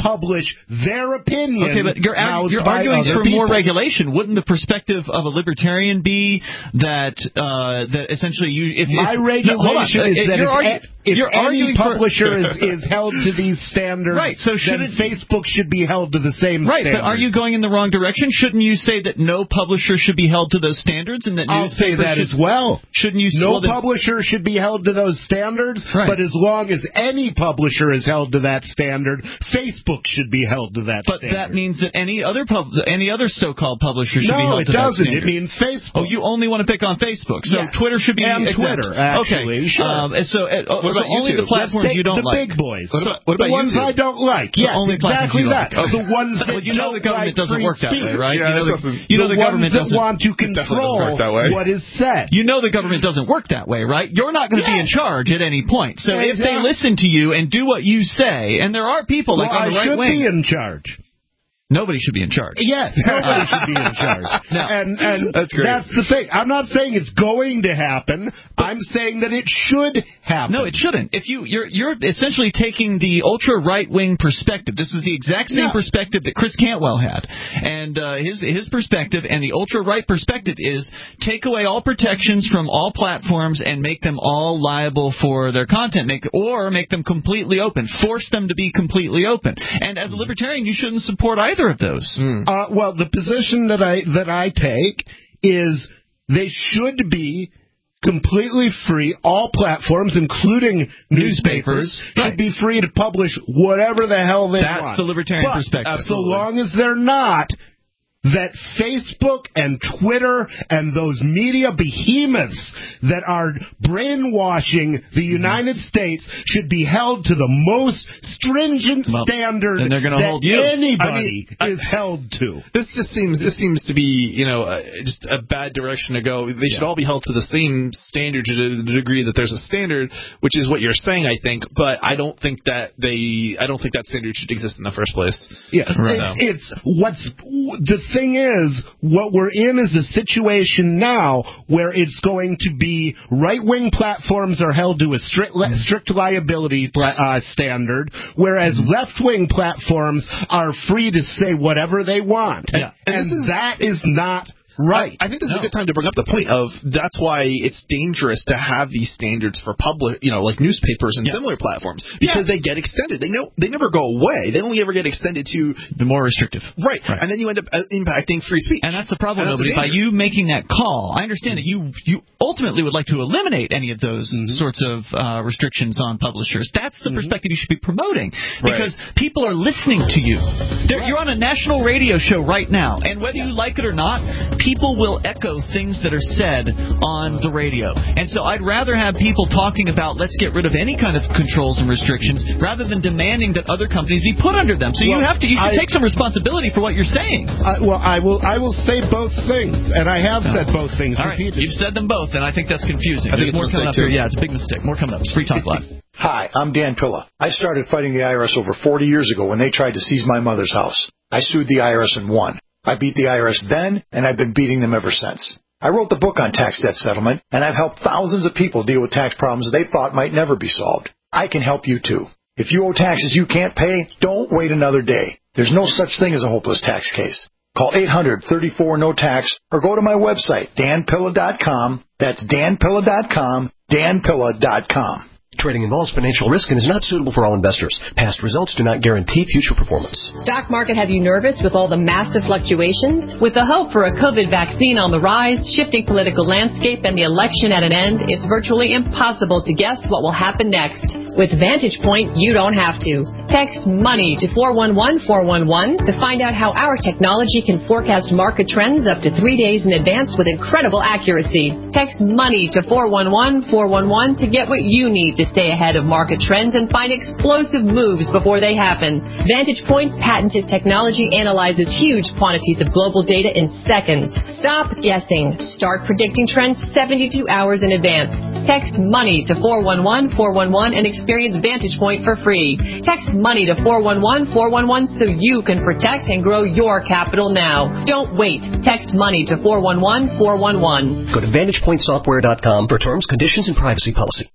S3: publish their opinion.
S2: Okay, but you're, ar- you're arguing for
S3: people.
S2: more regulation. Wouldn't the perspective of a libertarian be that uh, that essentially you? If,
S3: My
S2: if,
S3: regulation
S2: no,
S3: is that if,
S2: argu-
S3: if
S2: you're
S3: any publisher
S2: for...
S3: is, is held to these standards,
S2: right? So should
S3: then Facebook should be held to the same
S2: right,
S3: standards.
S2: But are you going in the wrong direction? Shouldn't you say that no publisher should be held to those standards, and that
S3: I'll say that
S2: should,
S3: as well.
S2: Shouldn't you?
S3: No
S2: well, then,
S3: publisher should be held to those standards,
S2: right.
S3: But as long as any publisher is held to that standard, Facebook should be held to that
S2: but
S3: standard.
S2: But that means that any other pub, any other so-called publisher should
S3: no,
S2: be held to that standard.
S3: No, it doesn't. It means Facebook.
S2: Oh, you only want to pick on Facebook. So
S3: yes.
S2: Twitter should be
S3: and
S2: exempt.
S3: Twitter, actually.
S2: Okay.
S3: Sure.
S2: Um, and so, uh,
S3: what
S2: so
S3: about
S2: only
S3: YouTube?
S2: the platforms
S3: Let's
S2: you don't
S3: the
S2: like.
S3: The big boys.
S2: What about, what about
S3: the ones
S2: YouTube?
S3: I don't like. Yes,
S2: only
S3: exactly that.
S2: Like. Okay.
S3: The ones that
S2: well, you know
S3: don't
S2: the government
S3: like
S2: doesn't work that way, right?
S3: Yeah,
S2: you know the, you know
S3: the,
S2: the government
S3: ones that
S2: doesn't
S3: want to control what is said.
S2: You know the government doesn't work that way, right? You're not going to yes. be in charge at any point. So exactly. if they listen to you and do what you say, and there are people like
S3: well,
S2: on the
S3: I
S2: right
S3: should
S2: wing,
S3: be in charge.
S2: Nobody should be in charge.
S3: Yes, nobody should be in charge.
S2: No.
S3: And, and
S2: that's great.
S3: That's the thing. I'm not saying it's going to happen. But I'm saying that it should happen.
S2: No, it shouldn't. If you you're you're essentially taking the ultra right wing perspective. This is the exact same yeah. perspective that Chris Cantwell had, and uh, his his perspective and the ultra right perspective is take away all protections from all platforms and make them all liable for their content, make or make them completely open, force them to be completely open. And as a libertarian, you shouldn't support either. Of those.
S3: Mm. Uh, well, the position that I that I take is they should be completely free. All platforms, including newspapers, newspapers right. should be free to publish whatever the hell they
S2: That's
S3: want.
S2: That's the libertarian
S3: but
S2: perspective.
S3: So long as they're not, that Facebook and Twitter and those media behemoths that are brainwashing the United mm-hmm. States should be held to the most stringent well, standard
S2: and they're gonna
S3: that
S2: hold you.
S3: anybody
S5: I mean,
S3: is I, held to.
S5: This just seems this seems to be you know uh, just a bad direction to go. They should yeah. all be held to the same standard to the degree that there's a standard, which is what you're saying, I think. But I don't think that they I don't think that standard should exist in the first place.
S3: Yeah, right. it's, it's what's the thing is, what we're in is a situation now where it's going to be right-wing platforms are held to a strict, strict liability uh, standard, whereas mm-hmm. left-wing platforms are free to say whatever they want.
S5: Yeah.
S3: And, and is, that is not right.
S5: I, I think this is
S3: no.
S5: a good time to bring up the point of that's why it's dangerous to have these standards for public, you know, like newspapers and yeah. similar platforms because yeah. they get extended. They know they never go away. They only ever get extended to
S2: the more restrictive.
S5: Right. right. And then you end up impacting free speech.
S2: And that's the problem, nobody. By you making that call, I understand that you you ultimately would like to eliminate any of those mm-hmm. sorts of uh, restrictions on publishers. That's the mm-hmm. perspective you should be promoting because right. people are listening to you. Right. You're on a national radio show right now, and whether you like it or not, people will echo things that are said on the radio. And so I'd rather have people talking about let's get rid of any kind of controls and restrictions rather than demanding that other companies be put under them. So well, you have to you I, take some responsibility for what you're saying.
S3: Uh, well, I will I will say both things, and I have said both things.
S2: All right, you've said them both, and I think that's confusing.
S5: I think
S2: There's
S5: it's
S2: more coming up
S5: too.
S2: here. Yeah, it's a big mistake. More coming up. It's Free Talk Live.
S19: Hi, I'm Dan Pilla. I started fighting the I R S over forty years ago when they tried to seize my mother's house. I sued the I R S and won. I beat the I R S then, and I've been beating them ever since. I wrote the book on tax debt settlement, and I've helped thousands of people deal with tax problems they thought might never be solved. I can help you too. If you owe taxes you can't pay, don't wait another day. There's no such thing as a hopeless tax case. Call eight hundred, thirty-four, no tax or go to my website, dan pilla dot com. That's dan pilla dot com, dan pilla dot com.
S20: Trading involves financial risk and is not suitable for all investors. Past results do not guarantee future performance.
S21: Stock market have you nervous with all the massive fluctuations? With the hope for a COVID vaccine on the rise, shifting political landscape, and the election at an end, it's virtually impossible to guess what will happen next. With Vantage Point, you don't have to. Text MONEY to four one one four one one to find out how our technology can forecast market trends up to three days in advance with incredible accuracy. Text MONEY to four one one four one one to get what you need to stay ahead of market trends and find explosive moves before they happen. Vantage Point's patented technology analyzes huge quantities of global data in seconds. Stop guessing. Start predicting trends seventy-two hours in advance. Text MONEY to four one one four one one and experience Vantage Point for free. Text MONEY to four one one four one one so you can protect and grow your capital now. Don't wait. Text MONEY to four one one four one one.
S20: Go to vantage point software dot com for terms, conditions, and privacy policy.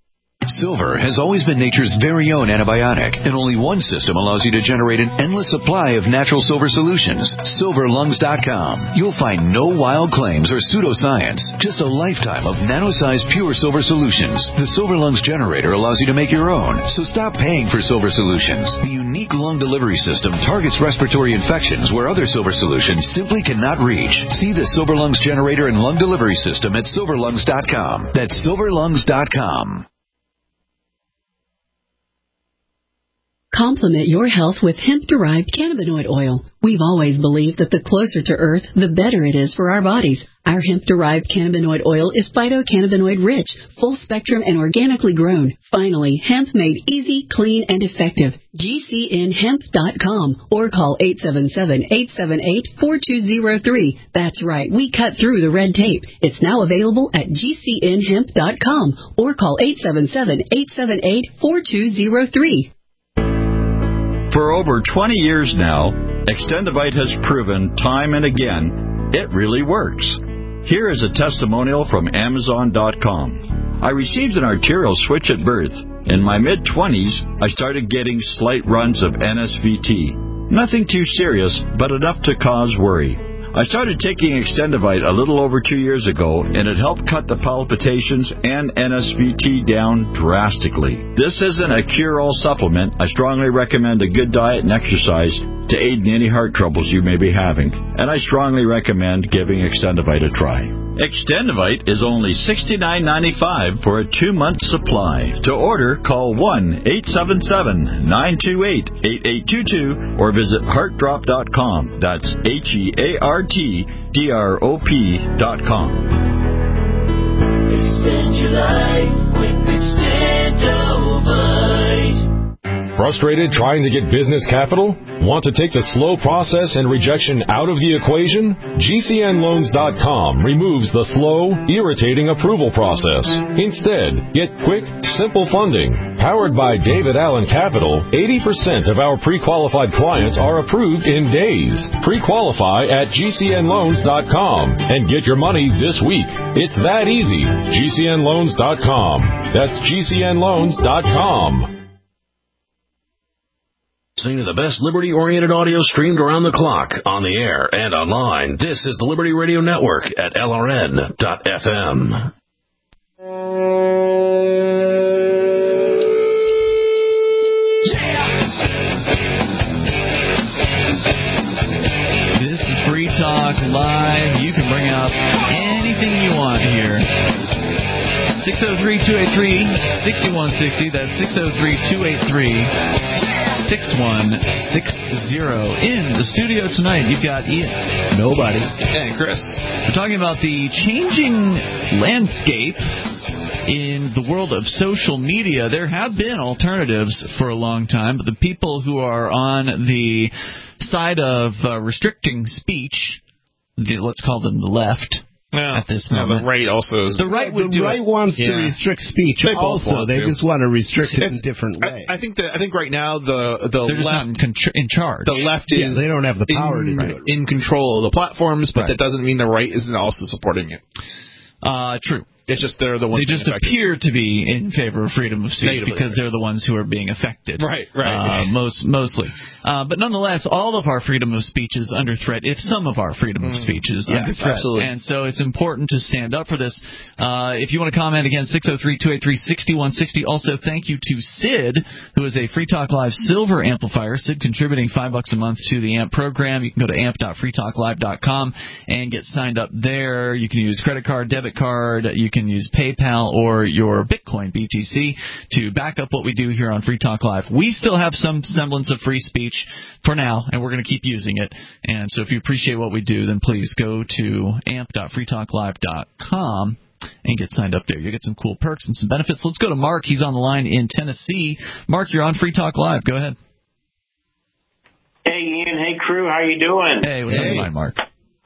S4: Silver has always been nature's very own antibiotic, and only one system allows you to generate an endless supply of natural silver solutions. silver lungs dot com. You'll find no wild claims or pseudoscience, just a lifetime of nano-sized pure silver solutions. The Silver Lungs generator allows you to make your own, so stop paying for silver solutions. The unique lung delivery system targets respiratory infections where other silver solutions simply cannot reach. See the Silver Lungs generator and lung delivery system at silver lungs dot com. That's silver lungs dot com.
S18: Complement your health with hemp-derived cannabinoid oil. We've always believed that the closer to Earth, the better it is for our bodies. Our hemp-derived cannabinoid oil is phytocannabinoid-rich, full-spectrum, and organically grown. Finally, hemp made easy, clean, and effective. G C N hemp dot com or call eight seven seven, eight seven eight, four two zero three. That's right, we cut through the red tape. It's now available at G C N hemp dot com or call eight seven seven, eight seven eight, four two zero three.
S22: For over twenty years now, Extendivite has proven time and again it really works. Here is a testimonial from Amazon dot com. I received an arterial switch at birth. In my mid-twenties, I started getting slight runs of N S V T. Nothing too serious, but enough to cause worry. I started taking Extendivite a little over two years ago, and it helped cut the palpitations and N S V T down drastically. This isn't a cure-all supplement. I strongly recommend a good diet and exercise to aid in any heart troubles you may be having, and I strongly recommend giving Extendivite a try. Extendivite is only sixty-nine ninety-five for a two-month supply. To order, call one eight seven seven, nine two eight, eight eight two two or visit heart drop dot com. That's H E A R T D R O P dot com.
S23: Extend your life with Extendivite.
S24: Frustrated trying to get business capital? Want to take the slow process and rejection out of the equation? G C N loans dot com removes the slow, irritating approval process. Instead, get quick, simple funding. Powered by David Allen Capital, eighty percent of our pre-qualified clients are approved in days. Pre-qualify at G C N loans dot com and get your money this week. It's that easy. G C N loans dot com. That's G C N loans dot com.
S7: Listening to the best liberty-oriented audio streamed around the clock, on the air, and online. This is the Liberty Radio Network at L R N dot F M.
S2: This is Free Talk Live. You can bring up anything you want here. six oh three, two eight three, six one six oh. That's six oh three, two eight three, six one six oh. In the studio tonight, you've got Ian. Nobody.
S5: And Chris.
S2: We're talking about the changing landscape in the world of social media. There have been alternatives for a long time, but the people who are on the side of uh, restricting speech, the, let's call them the left,
S5: Yeah.
S2: at this
S5: Yeah,
S2: moment.
S5: the right also is.
S2: The right would
S3: the
S2: do
S3: right
S2: it.
S3: wants
S5: Yeah.
S3: to restrict speech.
S5: They both
S3: also,
S5: want
S3: they
S5: to.
S3: just want to restrict it in
S5: It's-
S3: different ways.
S5: I, I think that I think right now the the
S2: They're just
S5: left
S2: not in, contr- in charge.
S5: the left
S3: Yeah,
S5: is
S3: they don't have the power
S5: in,
S3: to do it.
S5: in control of the platforms, but
S2: Right.
S5: that doesn't mean the right isn't also supporting it.
S2: Uh, true.
S5: It's just they're the ones.
S2: They just
S5: being affected.
S2: appear to be in favor of freedom of speech
S5: Negatively.
S2: because they're the ones who are being affected.
S5: Right, right.
S2: Uh, most, mostly. Uh, but nonetheless, all of our freedom of speech is under threat, if some of our freedom of speech is
S5: Yes,
S2: under threat.
S5: absolutely.
S2: And so it's important to stand up for this. Uh, if you want to comment again, six oh three, two eight three, six one six oh. Also, thank you to Sid, who is a Free Talk Live Silver Amplifier. Sid contributing five bucks a month to the A M P program. You can go to amp dot free talk live dot com and get signed up there. You can use credit card, debit card. You can use PayPal or your Bitcoin B T C to back up what we do here on Free Talk Live. We still have some semblance of free speech for now, and we're going to keep using it. And so if you appreciate what we do, then please go to amp dot free talk live dot com and get signed up there. You'll get some cool perks and some benefits. Let's go to Mark. He's on the line in Tennessee. Mark, you're on Free Talk Live. Go ahead.
S25: Hey, Ian. Hey, crew. How you doing?
S2: Hey, what's on your mind, Mark?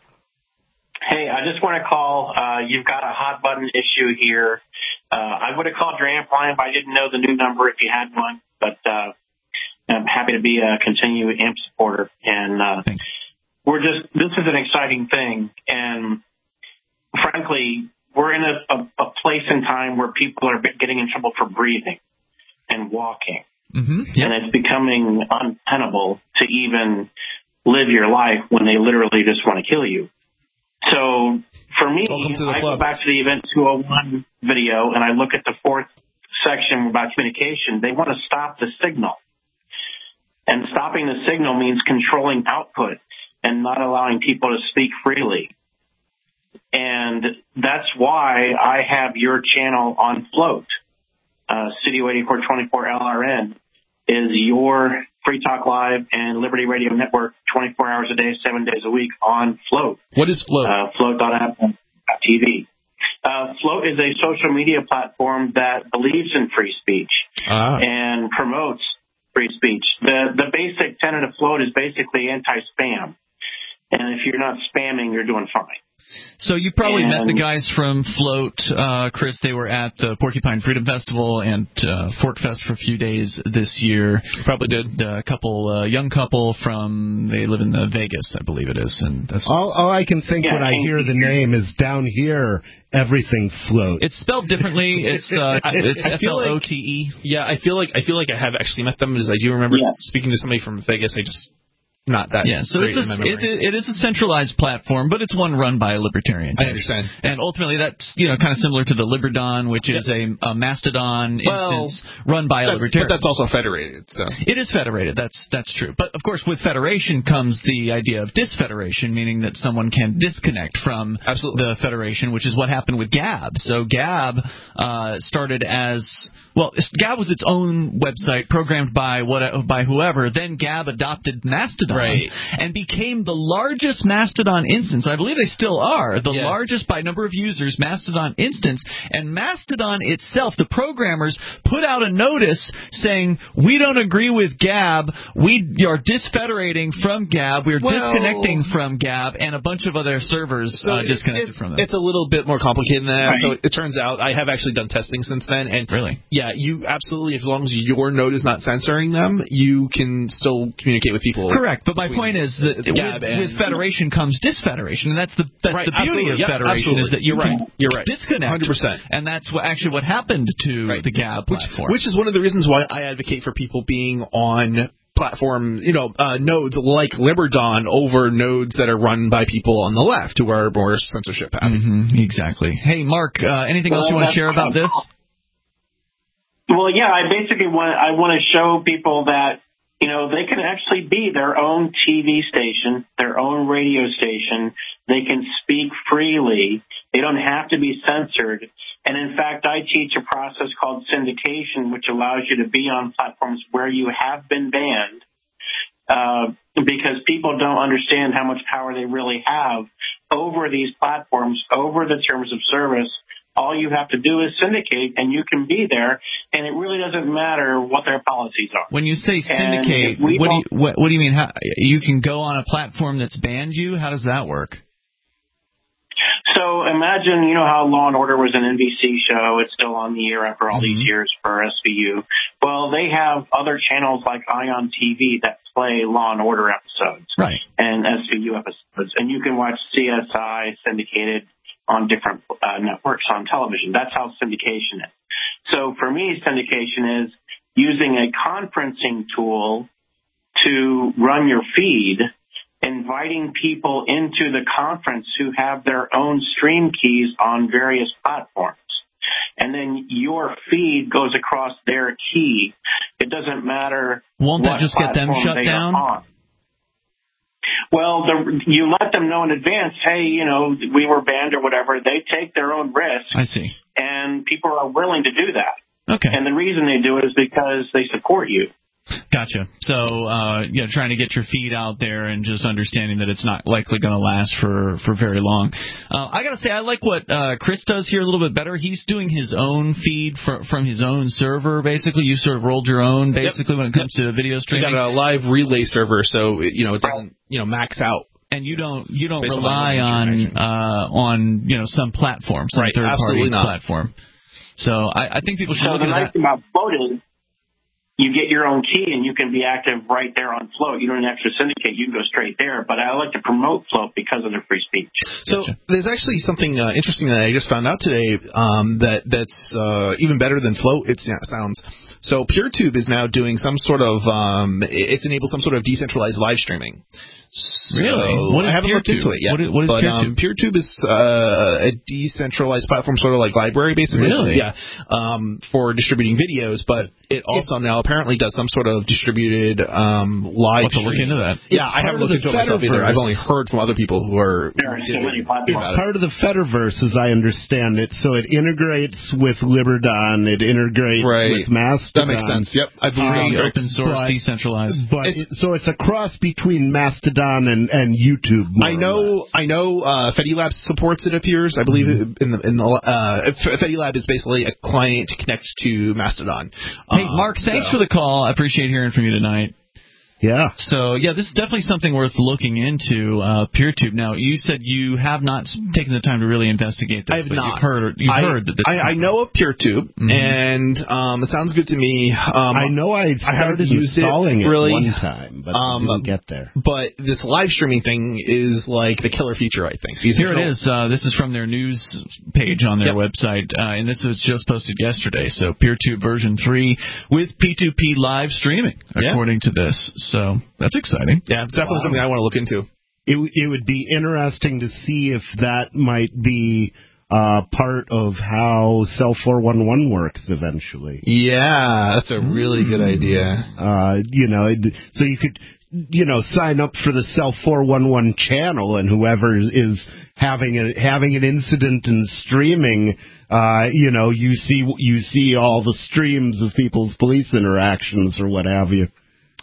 S25: Hey, I just want to call. Uh, you've got a hot button issue here. Uh, I would have called your amp line, but I didn't know the new number if you had one. But uh, I'm happy to be a continued amp supporter. And uh, we're just, this is an exciting thing. And frankly, we're in a, a, a place in time where people are getting in trouble for breathing and walking.
S2: Mm-hmm. Yep.
S25: And it's becoming untenable to even live your life when they literally just want to kill you. So for me, I go back to the Event two oh one video and I look at the fourth section about communication. They want to stop the signal. And stopping the signal means controlling output and not allowing people to speak freely. And that's why I have your channel on Float. Uh, Studio eighty-four twenty-four L R N is your Free Talk Live and Liberty Radio Network twenty-four hours a day, seven days a week on Float.
S5: What is Float?
S25: Uh, float dot app dot T V. Uh, Float is a social media platform that believes in free speech
S5: ah.
S25: and promotes free speech. The the basic tenet of Float is basically anti-spam. And if you're not spamming, you're doing fine.
S2: So you probably
S25: and,
S2: met the guys from Float, uh, Chris. They were at the Porcupine Freedom Festival and uh, Fork Fest for a few days this year.
S5: Probably did.
S2: A couple, uh, young couple from, they live in the Vegas, I believe it is. And that's
S3: all, all I can think
S25: yeah,
S3: when I hear the name is down here, everything floats.
S2: It's spelled differently. It's uh, it's F L O T E.
S5: Yeah, I feel like I feel like I have actually met them, as I do remember
S25: yeah.
S5: speaking to somebody from Vegas. I just. Not that.
S2: Yeah, so it's a, it, it is a centralized platform, but it's one run by a libertarian.
S5: I understand.
S2: And ultimately, that's you know kind of similar to the Liberdon, which is a, a Mastodon
S5: well,
S2: instance run by a libertarian.
S5: But that's also federated. So
S2: it is federated. That's that's true. But of course, with federation comes the idea of disfederation, meaning that someone can disconnect from
S5: Absolutely.
S2: the federation, which is what happened with Gab. So Gab uh, started as well. Gab was its own website programmed by what by whoever. Then Gab adopted Mastodon.
S5: Right.
S2: And became the largest Mastodon instance. I believe they still are the
S5: yeah.
S2: largest by number of users Mastodon instance. And Mastodon itself, the programmers put out a notice saying, we don't agree with Gab. We are disfederating from Gab. We are
S5: well,
S2: disconnecting from Gab, and a bunch of other servers
S5: so
S2: uh, disconnected
S5: it's,
S2: from them.
S5: It's a little bit more complicated than that.
S25: Right.
S5: So it, it turns out I have actually done testing since then. And
S2: really?
S5: Yeah, you absolutely, as long as your node is not censoring them, you can still communicate with people.
S2: Correct. But my point is that with, with federation comes disfederation, and that's the that's
S5: right,
S2: the beauty
S5: absolutely.
S2: of
S5: Yep,
S2: federation
S5: absolutely.
S2: is that you
S5: You're
S2: can
S5: right. You're right.
S2: disconnect,
S5: one hundred percent.
S2: And that's what actually what happened to
S5: right.
S2: the Gab
S5: which,
S2: platform,
S5: which is one of the reasons why I advocate for people being on platform, you know, uh, nodes like Liberdon over nodes that are run by people on the left who are more censorship happy.
S2: Mm-hmm, exactly. Hey, Mark, uh, anything
S25: well,
S2: else you want to share about this?
S25: Well, yeah, I basically want I want to show people that, you know, they can actually be their own T V station, their own radio station. They can speak freely. They don't have to be censored. And in fact, I teach a process called syndication, which allows you to be on platforms where you have been banned, uh, because people don't understand how much power they really have over these platforms, over the terms of service. All you have to do is syndicate, and you can be there, and it really doesn't matter what their policies are.
S2: When you say syndicate, what do you, what, what do you mean? How, you can go on a platform that's banned you? How does that work?
S25: So imagine, you know how Law and Order was an N B C show. It's still on the air after all
S2: mm-hmm.
S25: these years for S V U. Well, they have other channels like Ion T V that play Law and Order episodes
S2: right.
S25: and S V U episodes, and you can watch C S I syndicated on different uh, networks on television. That's how syndication is. So for me, syndication is using a conferencing tool to run your feed, inviting people into the conference who have their own stream keys on various platforms. And then your feed goes across their key. It doesn't matter.
S2: Won't that just get them shut down?
S25: On. Well, the, you let them know in advance, hey, you know, we were banned or whatever. They take their own risk.
S2: I see.
S25: And people are willing to do that.
S2: Okay.
S25: And the reason they do it is because they support you.
S2: Gotcha. So, uh, you know, trying to get your feed out there and just understanding that it's not likely going to last for, for very long. Uh, I got to say, I like what uh, Chris does here a little bit better. He's doing his own feed from, from his own server, basically. You sort of rolled your own, basically, yep. when it comes yep. to video streaming.
S5: We got a live relay server, so, it, you know, it doesn't, you know, max out.
S2: And you don't you don't rely on, uh, on, you know, some platform, some
S5: right,
S2: third-party
S5: platform.
S2: So I, I think people should
S25: so
S2: look
S25: the
S2: at
S25: nice
S2: that.
S25: thing about Float is, you get your own key and you can be active right there on Float. You don't have to syndicate. You can go straight there. But I like to promote Float because of their free speech.
S5: So there's actually something uh, interesting that I just found out today um, that that's uh, even better than Float, it sounds. So PureTube is now doing some sort of um, – it's enabled some sort of decentralized live streaming. So
S2: really? What is
S5: I haven't
S2: PureTube?
S5: looked into it yet.
S2: What is, what is
S5: but,
S2: PureTube?
S5: Um, PureTube is uh, a decentralized platform, sort of like Library, basically.
S2: Really?
S5: Yeah, um, for distributing videos, but it also now apparently does some sort of distributed um, live
S2: Let's look
S5: stream.
S2: into that.
S5: Yeah, I haven't looked into it myself either. I've only heard from other people who are.
S25: There are so many
S3: It's part of the Fediverse, as I understand it. So it integrates with Liberdon. It integrates
S5: right.
S3: with Mastodon.
S5: That makes sense. Yep, I believe
S2: uh, open source,
S3: but,
S2: decentralized.
S3: But it's, it, so it's a cross between Mastodon and, and YouTube.
S5: I know. I know. Uh, Fedilab supports it. Appears. I believe mm-hmm. in the in the uh, Fedilab is basically a client to connect to Mastodon.
S2: Hey,
S5: um,
S2: Mark, thanks
S5: so.
S2: for the call. I appreciate hearing from you tonight.
S3: Yeah.
S2: So, yeah, this is definitely something worth looking into, uh, PeerTube. Now, you said you have not taken the time to really investigate this.
S5: I have
S2: but
S5: not.
S2: You've heard, you've
S5: I,
S2: heard that this
S5: I, I know of PeerTube, mm-hmm. and um, it sounds good to me. Um,
S3: I know I started
S5: I used
S3: installing it,
S5: it really
S3: one time, but
S5: um,
S3: I didn't get there.
S5: But this live streaming thing is like the killer feature, I think.
S2: Here it is. Uh, this is from their news page on their yep. website, uh, and this was just posted yesterday. So, PeerTube version three with P two P live streaming, according yeah. to this. So, that's exciting.
S5: Yeah, it's definitely wow. something I want to look into.
S3: It, it would be interesting to see if that might be uh, part of how Cell four one one works eventually.
S5: Yeah, that's a really mm. good idea.
S3: Uh, you know, it, so you could, you know, sign up for the Cell four one one channel, and whoever is having a having an incident and streaming, uh, you know, you see you see all the streams of people's police interactions or what have you.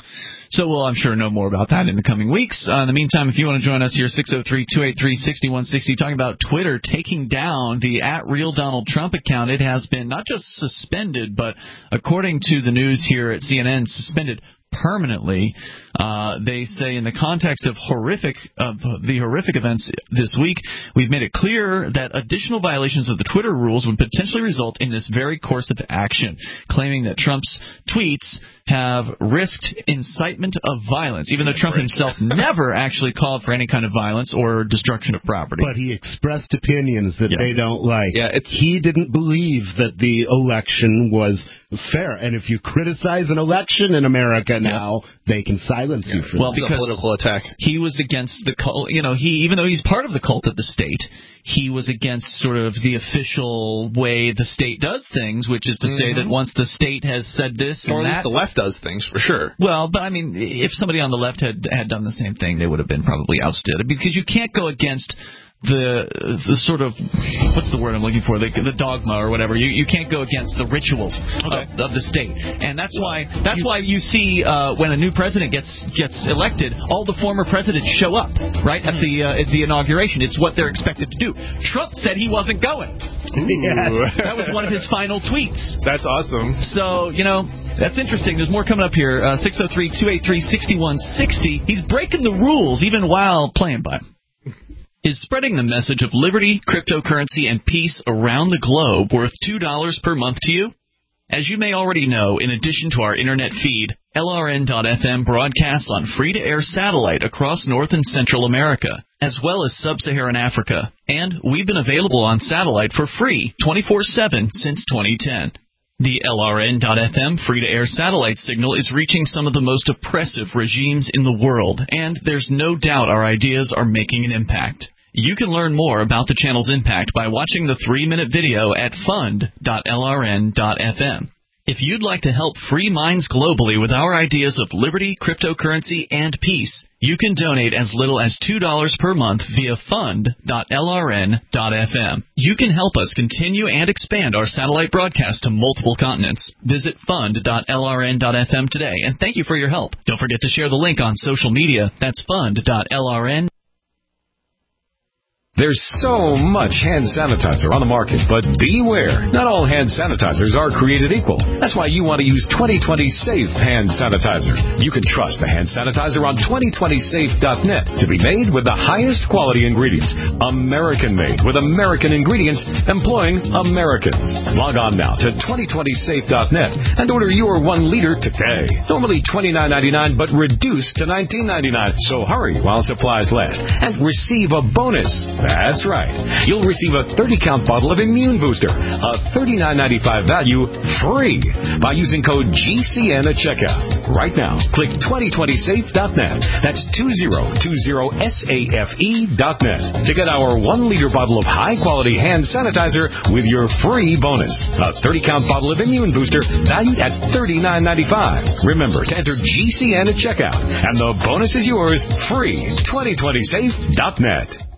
S2: So we'll, I'm sure, know more about that in the coming weeks. Uh, in the meantime, if you want to join us here, six oh three, two eight three, six one six oh, talking about Twitter taking down the at real Donald Trump account. It has been not just suspended, but according to the news here at C N N, suspended permanently. Uh, they say in the context of horrific of the horrific events this week, we've made it clear that additional violations of the Twitter rules would potentially result in this very course of action, claiming that Trump's tweets have risked incitement of violence, even though Trump himself never actually called for any kind of violence or destruction of property.
S3: But he expressed opinions that
S2: yeah.
S3: they don't like.
S5: Yeah, it's,
S3: he didn't believe that the election was fair. And if you criticize an election in America now, yeah. they can silence yeah. you for
S2: well,
S3: that.
S2: Because
S5: a political attack.
S2: He was against the cult. You know, he even though he's part of the cult of the state, he was against sort of the official way the state does things, which is to mm-hmm. say that once the state has said this
S5: or
S2: and
S5: at least
S2: that,
S5: the left does things for sure.
S2: Well, but I mean, if somebody on the left had had done the same thing, they would have been probably ousted, because you can't go against the the sort of, what's the word I'm looking for, the, the dogma or whatever. You you can't go against the rituals okay. of, of the state, and that's why that's why you see uh, when a new president gets gets elected, all the former presidents show up right at the uh, at the inauguration. It's what they're expected to do. Trump said he wasn't going.
S5: Yes.
S2: That was one of his final tweets.
S5: That's awesome.
S2: So you know that's interesting. There's more coming up here. Uh, six oh three, two eight three, six one six oh. He's breaking the rules even while playing by them. Is spreading the message of liberty, cryptocurrency, and peace around the globe worth two dollars per month to you? As you may already know, in addition to our internet feed, L R N dot F M broadcasts on free-to-air satellite across North and Central America, as well as Sub-Saharan Africa. And we've been available on satellite for free twenty-four seven since twenty ten. The L R N dot F M free-to-air satellite signal is reaching some of the most oppressive regimes in the world, and there's no doubt our ideas are making an impact. You can learn more about the channel's impact by watching the three-minute video at fund dot L R N dot F M. If you'd like to help free minds globally with our ideas of liberty, cryptocurrency, and peace, you can donate as little as two dollars per month via fund dot L R N dot F M. You can help us continue and expand our satellite broadcast to multiple continents. Visit fund dot L R N dot F M today, and thank you for your help. Don't forget to share the link on social media. That's fund dot L R N
S24: There's so much hand sanitizer on the market, but beware. Not all hand sanitizers are created equal. That's why you want to use twenty twenty Safe Hand Sanitizer. You can trust the hand sanitizer on twenty twenty safe dot net to be made with the highest quality ingredients. American-made with American ingredients employing Americans. Log on now to twenty twenty safe dot net and order your one liter today. Normally twenty-nine ninety-nine, but reduced to nineteen ninety-nine. So hurry while supplies last and receive a bonus. That's right. You'll receive a thirty count bottle of Immune Booster, a thirty-nine ninety-five value, free by using code G C N at checkout. Right now, click twenty twenty safe dot net. That's twenty twenty safe dot net to get our one liter bottle of high-quality hand sanitizer with your free bonus. A thirty count bottle of Immune Booster valued at thirty-nine ninety-five. Remember to enter G C N at checkout, and the bonus is yours free. twenty twenty safe dot net.